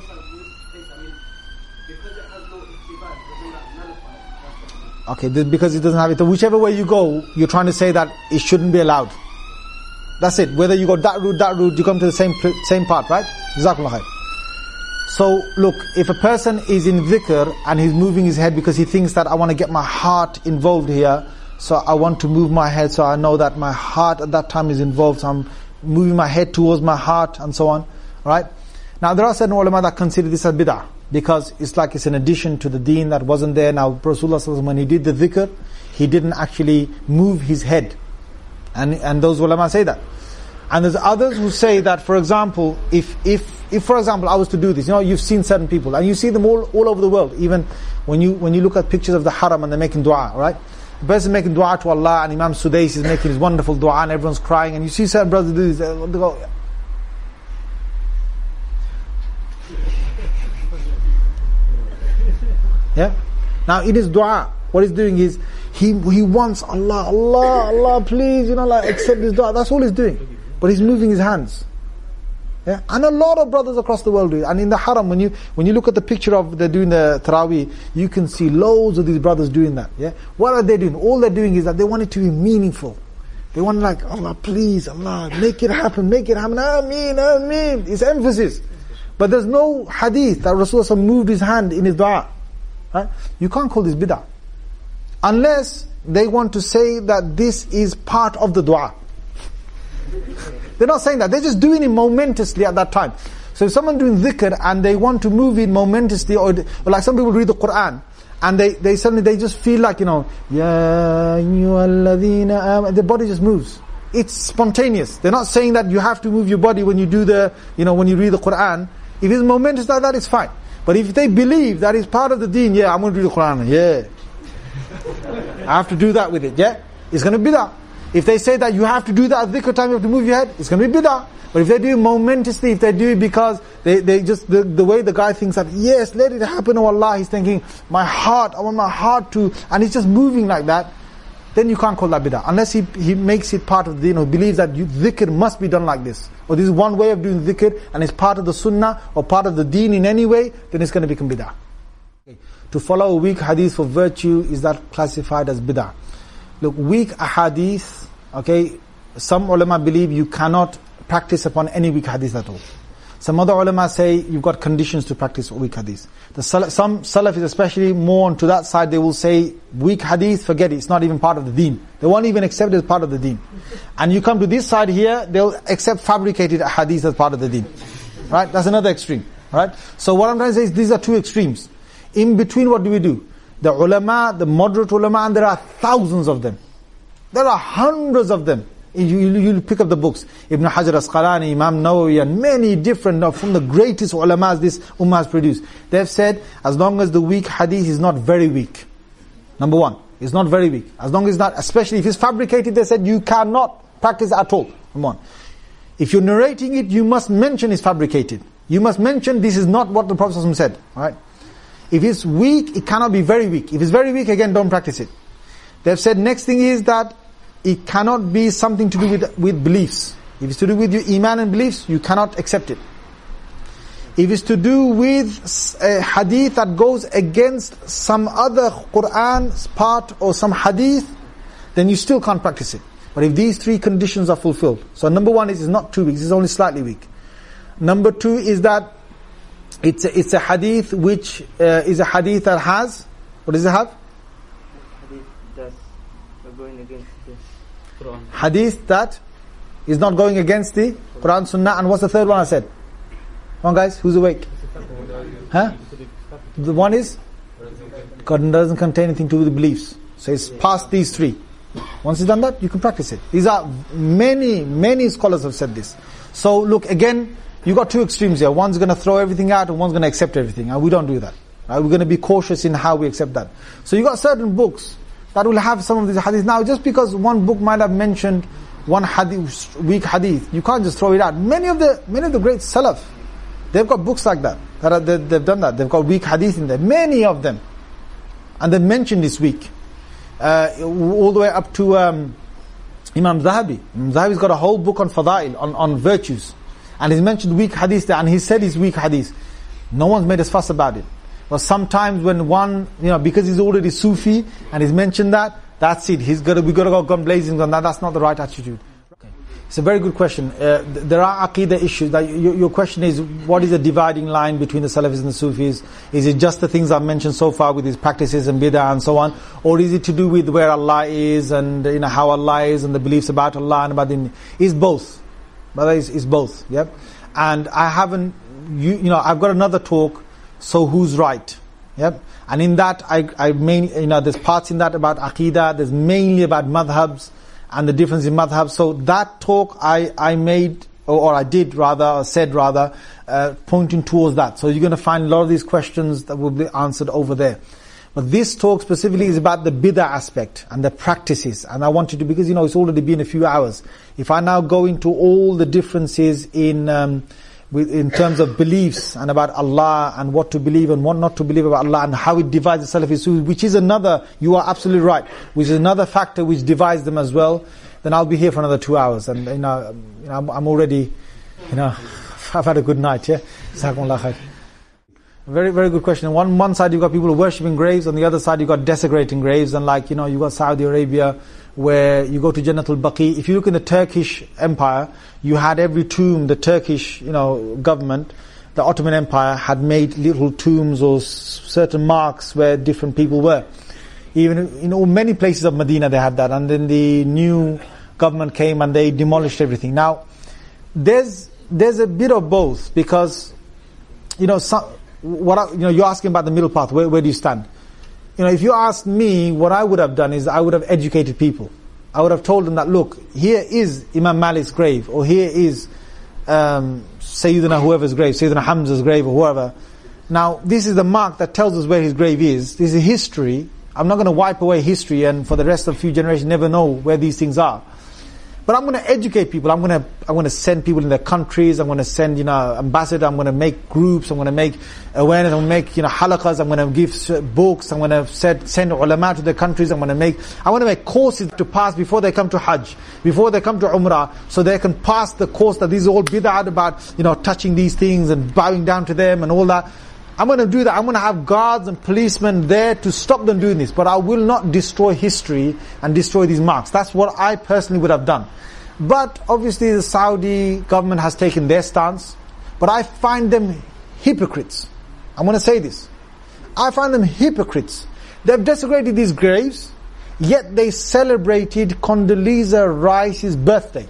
Okay, because it doesn't have it. Whichever way you go, you're trying to say that it shouldn't be allowed. That's it. Whether you go that route, you come to the same part, right? Jazakallah khair. So, look, if a person is in dhikr and he's moving his head because he thinks that I want to get my heart involved here, so I want to move my head so I know that my heart at that time is involved, so I'm moving my head towards my heart and so on, right? Now, there are certain ulama that consider this as bid'ah, because it's an addition to the deen that wasn't there. Now, Rasulullah, when he did the dhikr, he didn't actually move his head. And those ulama say that. And there's others who say that, for example, if for example I was to do this, you've seen certain people, and you see them all over the world, even when you look at pictures of the haram and they're making dua, right? The person making dua to Allah, and Imam Sudais is making his wonderful dua, and everyone's crying, and you see certain brothers do this, they go, yeah? Now in his dua, what he's doing is, he wants Allah, please, accept this dua. That's all he's doing. But he's moving his hands. Yeah? And a lot of brothers across the world do it. And in the haram, when you look at the picture of they're doing the Taraweeh, you can see loads of these brothers doing that. Yeah? What are they doing? All they're doing is that they want it to be meaningful. They want Allah, please, Allah, make it happen, Ameen. It's emphasis. But there's no hadith that Rasulullah moved his hand in his dua. Right? You can't call this bid'ah. Unless they want to say that this is part of the dua. They're not saying that. They're just doing it momentously at that time. So if someone doing dhikr and they want to move it momentously, or like some people read the Quran, and they suddenly just feel like, Ya ayyuhalladhina amanu, the body just moves. It's spontaneous. They're not saying that you have to move your body when you do when you read the Quran. If it's momentous like that, it's fine. But if they believe that it's part of the deen, I'm going to read the Quran, I have to do that with it, it's going to be bid'ah. If they say that you have to do that at dhikr time, you have to move your head, it's going to be bid'ah. But if they do it momentously, if they do it because they just, the way the guy thinks that, yes, let it happen, oh Allah, he's thinking, my heart, I want my heart to, and he's just moving like that, then you can't call that bid'ah. Unless he makes it part of the deen, or believes that dhikr must be done like this, or this is one way of doing dhikr, and it's part of the sunnah, or part of the deen in any way, then it's going to become bid'ah. To follow a weak hadith for virtue, is that classified as bid'ah? Look, weak hadith, some ulama believe you cannot practice upon any weak hadith at all. Some other ulama say you've got conditions to practice weak hadith. Some Salafis, especially more onto that side, they will say weak hadith, forget it, it's not even part of the deen. They won't even accept it as part of the deen. And you come to this side here, they'll accept fabricated hadith as part of the deen. Right? That's another extreme. Right? So what I'm trying to say is these are two extremes. In between, what do? The ulama, the moderate ulama, and there are thousands of them. There are hundreds of them. You pick up the books. Ibn Hajar Asqalani, Imam Nawawi, and many different, from the greatest ulamas this ummah has produced. They've said, as long as the weak hadith is not very weak. Number one, it's not very weak. As long as it's not, especially if it's fabricated, they said you cannot practice at all. Come on. If you're narrating it, you must mention it's fabricated. You must mention this is not what the Prophet said. Alright? If it's weak, it cannot be very weak. If it's very weak, again, don't practice it. They've said next thing is that it cannot be something to do with beliefs. If it's to do with your iman and beliefs, you cannot accept it. If it's to do with a hadith that goes against some other Qur'an part or some hadith, then you still can't practice it. But if these three conditions are fulfilled, so number one is it's not too weak, it's only slightly weak. Number two is that it's a hadith which is a hadith that has, what does it have? Hadith that's going against the Quran. Hadith that is not going against the Quran, Sunnah, and what's the third one I said? Come on guys, who's awake? Huh? The one is? God doesn't contain anything to do with the beliefs. So it's past these three. Once you've done that, you can practice it. These are many scholars have said this. So look, again, you got two extremes here. One's going to throw everything out and one's going to accept everything. And we don't do that. Right? We're going to be cautious in how we accept that. So you got certain books that will have some of these hadiths. Now, just because one book might have mentioned one hadith, weak hadith, you can't just throw it out. Many of the great Salaf, they've got books like that. They've done that. They've got weak hadith in there. Many of them. And they mentioned this week. All the way up to Imam Zahabi. Imam Zahabi's got a whole book on fadail, on virtues. And he's mentioned weak hadith there, and he said it's weak hadith. No one's made us fuss about it. But sometimes when one, because he's already Sufi, and he's mentioned that, that's it. We got to go gun blazing on that. That's not the right attitude. Okay. It's a very good question. There are aqidah issues. Your question is, what is the dividing line between the Salafis and the Sufis? Is it just the things I've mentioned so far with these practices and bid'ah and so on? Or is it to do with where Allah is and how Allah is and the beliefs about Allah and about the... It's both. Brother, it's both. Yep. And I haven't, I've got another talk, so who's right? Yep. And in that, I mainly, there's parts in that about aqidah, there's mainly about madhabs and the difference in madhabs. So that talk I made, or I did rather, or said rather, pointing towards that. So you're going to find a lot of these questions that will be answered over there. But this talk specifically is about the bid'ah aspect and the practices. And I wanted to, because it's already been a few hours. If I now go into all the differences in terms of beliefs and about Allah and what to believe and what not to believe about Allah and how it divides the Salafi Sufi, which is another, you are absolutely right, which is another factor which divides them as well, then I'll be here for another 2 hours. And I'm already, I've had a good night, yeah? Jazakumullah khair. Very, very good question. On one side you've got people worshipping graves, on the other side you've got desecrating graves, and you've got Saudi Arabia, where you go to Jannatul Baqi. If you look in the Turkish Empire, you had every tomb, the Turkish, government, the Ottoman Empire had made little tombs or certain marks where different people were. Even, many places of Medina they had that, and then the new government came and they demolished everything. Now, there's a bit of both, because, you're asking about the middle path, where do you stand? If you asked me, what I would have done is I would have educated people. I would have told them that, look, here is Imam Malik's grave, or here is Sayyidina whoever's grave, Sayyidina Hamza's grave, or whoever. Now, this is the mark that tells us where his grave is. This is history. I'm not going to wipe away history and for the rest of a few generations never know where these things are. But I'm going to educate people. I'm going to send people in their countries. I'm going to send, ambassadors. I'm going to make groups. I'm going to make awareness. I'm going to make, halaqas. I'm going to give books. I'm going to send ulama to their countries. I want to make courses to pass before they come to Hajj, before they come to Umrah, so they can pass the course that these are all bid'ah about, touching these things and bowing down to them and all that. I'm going to do that. I'm going to have guards and policemen there to stop them doing this. But I will not destroy history and destroy these marks. That's what I personally would have done. But obviously the Saudi government has taken their stance. But I find them hypocrites. I'm going to say this. I find them hypocrites. They've desecrated these graves, yet they celebrated Condoleezza Rice's birthday.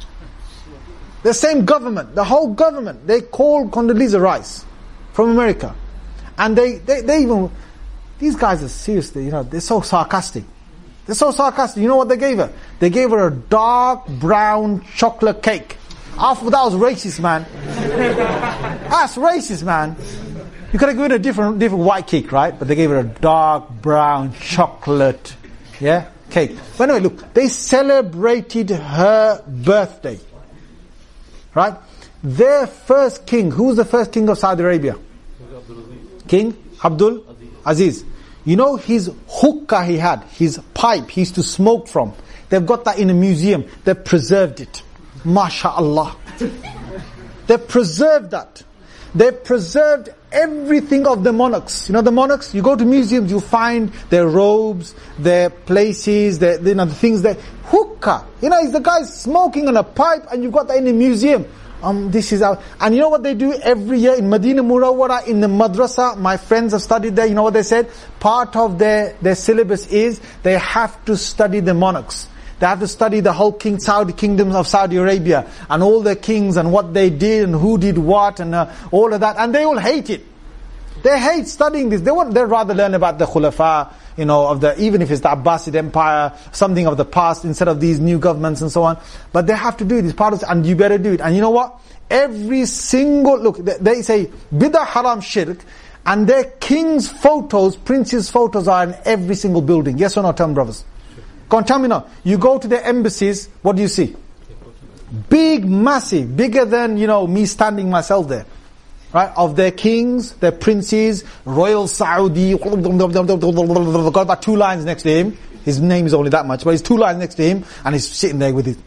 The same government, the whole government, they call Condoleezza Rice from America. And they even, these guys are seriously, they're so sarcastic. They're so sarcastic. You know what they gave her? They gave her a dark brown chocolate cake. I thought that was racist, man. That's racist, man. You could have given her a different white cake, right? But they gave her a dark brown chocolate, cake. But anyway, look, they celebrated her birthday. Right? Their first king, who was the first king of Saudi Arabia? King Abdul Aziz. You know his hookah he had, his pipe he used to smoke from. They've got that in a museum. They've preserved it. MashaAllah. They've preserved that. They've preserved everything of the monarchs. The monarchs, you go to museums, you find their robes, their places, the things that... Hookah. It's the guy smoking on a pipe and you've got that in a museum. This is our... And you know what they do every year in Medina Munawwara, in the madrasa? My friends have studied there. You know what they said? Part of their syllabus is they have to study the monarchs. They have to study the whole Saudi kingdoms of Saudi Arabia and all their kings and what they did and who did what and all of that. And they all hate it. They hate studying this. They'd rather learn about the Khulafa, even if it's the Abbasid Empire, something of the past, instead of these new governments and so on. But they have to do it. It's part of it, and you better do it. And you know what? Every single, look, they say, bid'ah, haram, shirk, and their king's photos, prince's photos are in every single building. Yes or no, tell me, brothers? Go on, tell me now. You go to the embassies, what do you see? Big, massive, bigger than, me standing myself there. Right? Of their kings, their princes, Royal Saudi, got about 2 lines next to him. His name is only that much, but he's 2 lines next to him, and he's sitting there with it.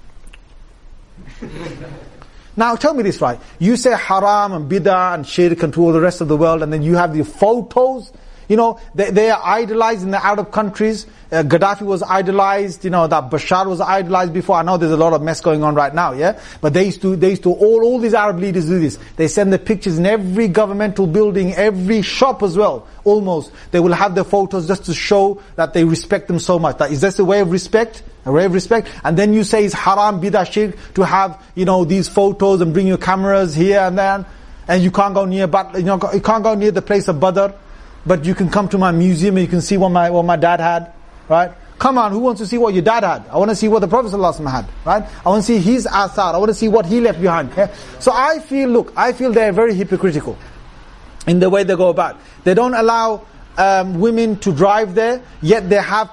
Now tell me this, right? You say haram and bid'ah and shirk and to all the rest of the world, and then you have the photos. They are idolized in the Arab countries. Gaddafi was idolized, that Bashar was idolized before. I know there's a lot of mess going on right now, yeah? But they used to, all these Arab leaders do this. They send the pictures in every governmental building, every shop as well, almost. They will have their photos just to show that they respect them so much. Is this a way of respect? A way of respect? And then you say it's haram, bid'ah, shirk, to have, these photos and bring your cameras here and there. And you can't go near, you can't go near the place of Badr. But you can come to my museum and you can see what my dad had, right? Come on, who wants to see what your dad had? I want to see what the Prophet ﷺ had, right? I want to see his athar. I want to see what he left behind. Yeah? So I feel they're very hypocritical in the way they go about. They don't allow women to drive there, yet they have.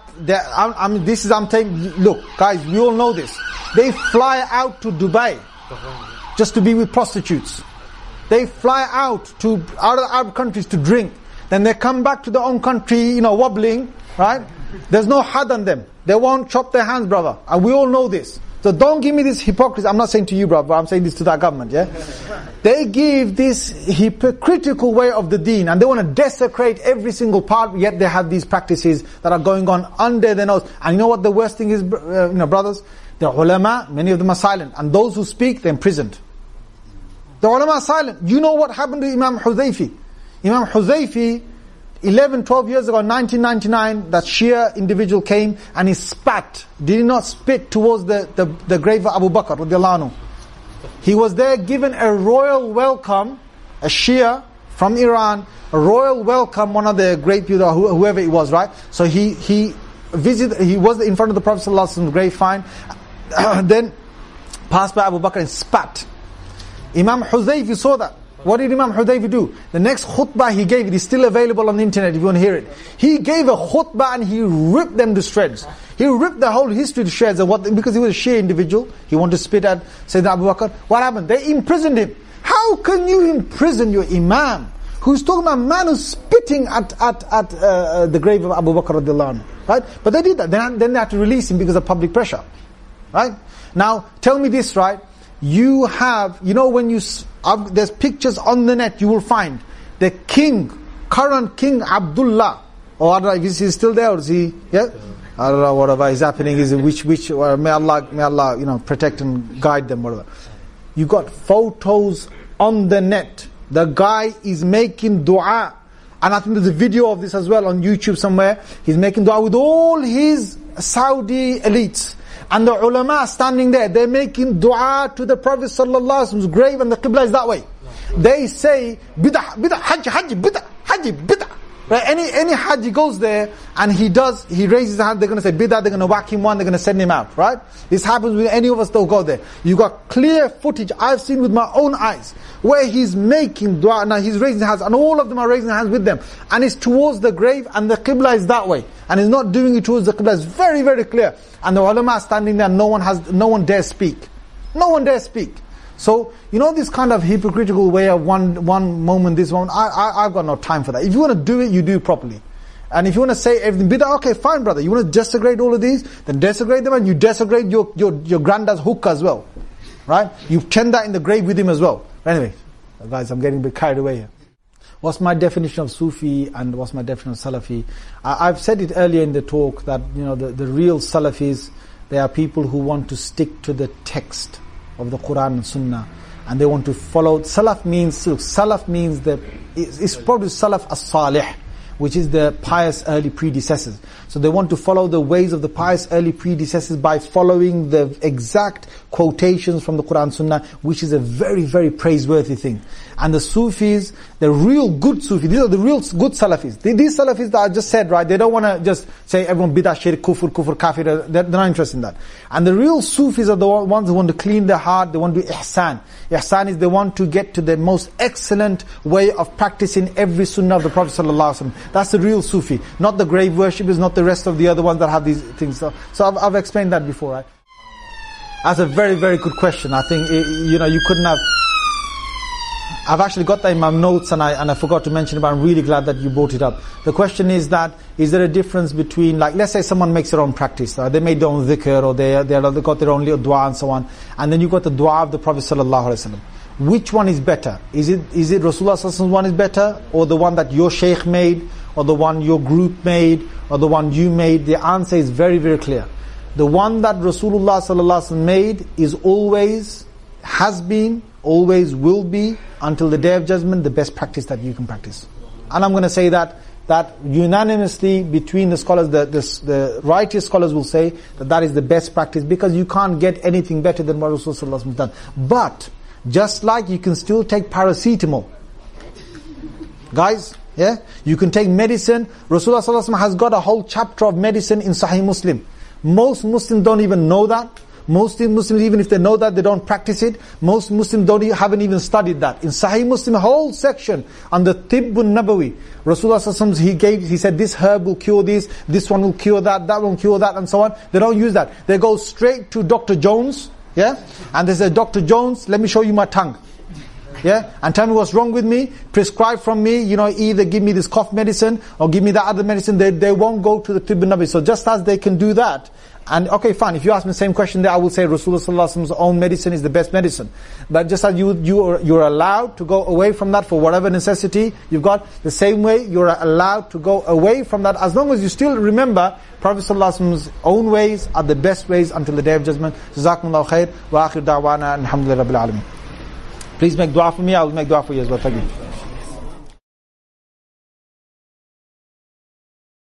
I'm saying, look, guys, we all know this. They fly out to Dubai just to be with prostitutes. They fly out to other Arab countries to drink. Then they come back to their own country, wobbling, right? There's no had on them. They won't chop their hands, brother. And we all know this. So don't give me this hypocrisy. I'm not saying to you, brother, but I'm saying this to that government, yeah? They give this hypocritical way of the deen, and they want to desecrate every single part, yet they have these practices that are going on under their nose. And you know what the worst thing is, brothers? The ulama, many of them are silent. And those who speak, they're imprisoned. The ulama are silent. You know what happened to Imam Huzaifi? Imam Huzaifi, 11, 12 years ago, 1999, that Shia individual came and he spat. Did he not spit towards the grave of Abu Bakr radiallahu anhu? He was there given a royal welcome, a Shia from Iran, a royal welcome, one of the great people, whoever it was, right? So he was in front of the Prophet ﷺ grave, fine. Then passed by Abu Bakr and spat. Imam Huzaifi saw that. What did Imam Hudayfi do? The next khutbah he gave, it is still available on the internet if you want to hear it. He gave a khutbah and he ripped them to shreds. He ripped the whole history to shreds. Because he was a Shia individual, he wanted to spit at Sayyidina Abu Bakr. What happened? They imprisoned him. How can you imprison your Imam, who's talking about a man who's spitting at the grave of Abu Bakr radiallahu anhu, right? But they did that. Then they had to release him because of public pressure, right? Now, tell me this, right? You have, when there's pictures on the net, you will find the current king Abdullah, or I don't know if he's still there, or is he, yeah? I don't know, whatever is happening, is may Allah, protect and guide them, whatever. You got photos on the net. The guy is making dua, and I think there's a video of this as well on YouTube somewhere. He's making dua with all his Saudi elites. And the ulama standing there, they're making dua to the Prophet ﷺ's grave, and the Qibla is that way. They say, bid'ah, hajj, bid'ah. Right? Any hajj goes there, and he raises his hand, they're going to say bid'ah, they're going to whack him one, they're going to send him out, right? This happens with any of us that go there. You got clear footage, I've seen with my own eyes, where he's making dua, now he's raising hands, and all of them are raising hands with them. And it's towards the grave, and the Qibla is that way. And he's not doing it towards the Qibla, it's very, very clear. And the ulama are standing there, no one dares speak. No one dares speak. So, this kind of hypocritical way of one moment, this moment, I've got no time for that. If you want to do it, you do it properly. And if you want to say everything bid'ah, okay, fine, brother. You want to desecrate all of these, then desecrate them, and you desecrate your granddad's hookah as well. Right? You tend that in the grave with him as well. Anyway, guys, I'm getting a bit carried away here. What's my definition of Sufi and what's my definition of Salafi? I've said it earlier in the talk that, the real Salafis, they are people who want to stick to the text of the Quran and Sunnah, and they want to follow. Salaf means it's probably Salaf as-Salih, which is the pious early predecessors. So they want to follow the ways of the pious early predecessors by following the exact quotations from the Quran Sunnah, which is a very, very praiseworthy thing. And the Sufis, the real good Sufis, these are the real good Salafis. These Salafis that I just said, right, they don't want to just say everyone bid'ah, shirk, kufr, kafir, they're not interested in that. And the real Sufis are the ones who want to clean their heart, they want to do ihsan. Ihsan is they want to get to the most excellent way of practicing every sunnah of the Prophet ﷺ. That's the real Sufi. Not the grave worshippers, not the rest of the other ones that have these things. So I've explained that before, right? That's a very, very good question. I think, you couldn't have... I've actually got that in my notes and I forgot to mention it, but I'm really glad that you brought it up. The question is that, is there a difference between, like, let's say someone makes their own practice, they made their own dhikr, or they got their own little dua and so on, and then you got the dua of the Prophet ﷺ. Which one is better? Is it Rasulullah ﷺ one is better, or the one that your shaykh made, or the one your group made, or the one you made? The answer is very, very clear. The one that Rasulullah ﷺ made is always, has been, always will be, until the Day of Judgment, the best practice that you can practice. And I'm going to say that unanimously between the scholars, the righteous scholars will say that is the best practice, because you can't get anything better than what Rasulullah has done. But, just like you can still take paracetamol. Guys, yeah? You can take medicine. Rasulullah has got a whole chapter of medicine in Sahih Muslim. Most Muslims don't even know that. Most Muslims, even if they know that, they don't practice it. Most Muslims haven't even studied that. In Sahih Muslim, a whole section on the Tibbun Nabawi, Rasulullah he said this herb will cure this one will cure that will cure that, and so on. They don't use that. They go straight to Dr. Jones, yeah? And they say, Dr. Jones, let me show you my tongue. Yeah? And tell me what's wrong with me, prescribe from me, either give me this cough medicine or give me that other medicine. They won't go to the Tibbun Nabawi. So just as they can do that, and okay, fine, if you ask me the same question there, I will say Rasulullah's own medicine is the best medicine. But just as you're allowed to go away from that for whatever necessity you've got, the same way you're allowed to go away from that, as long as you still remember Prophet ﷺ's own ways are the best ways until the Day of Judgment. Jazakumullahu khair, wa akhir da'wana, alhamdulillah rabbil alameen. Please make dua for me, I will make dua for you as well. Thank you.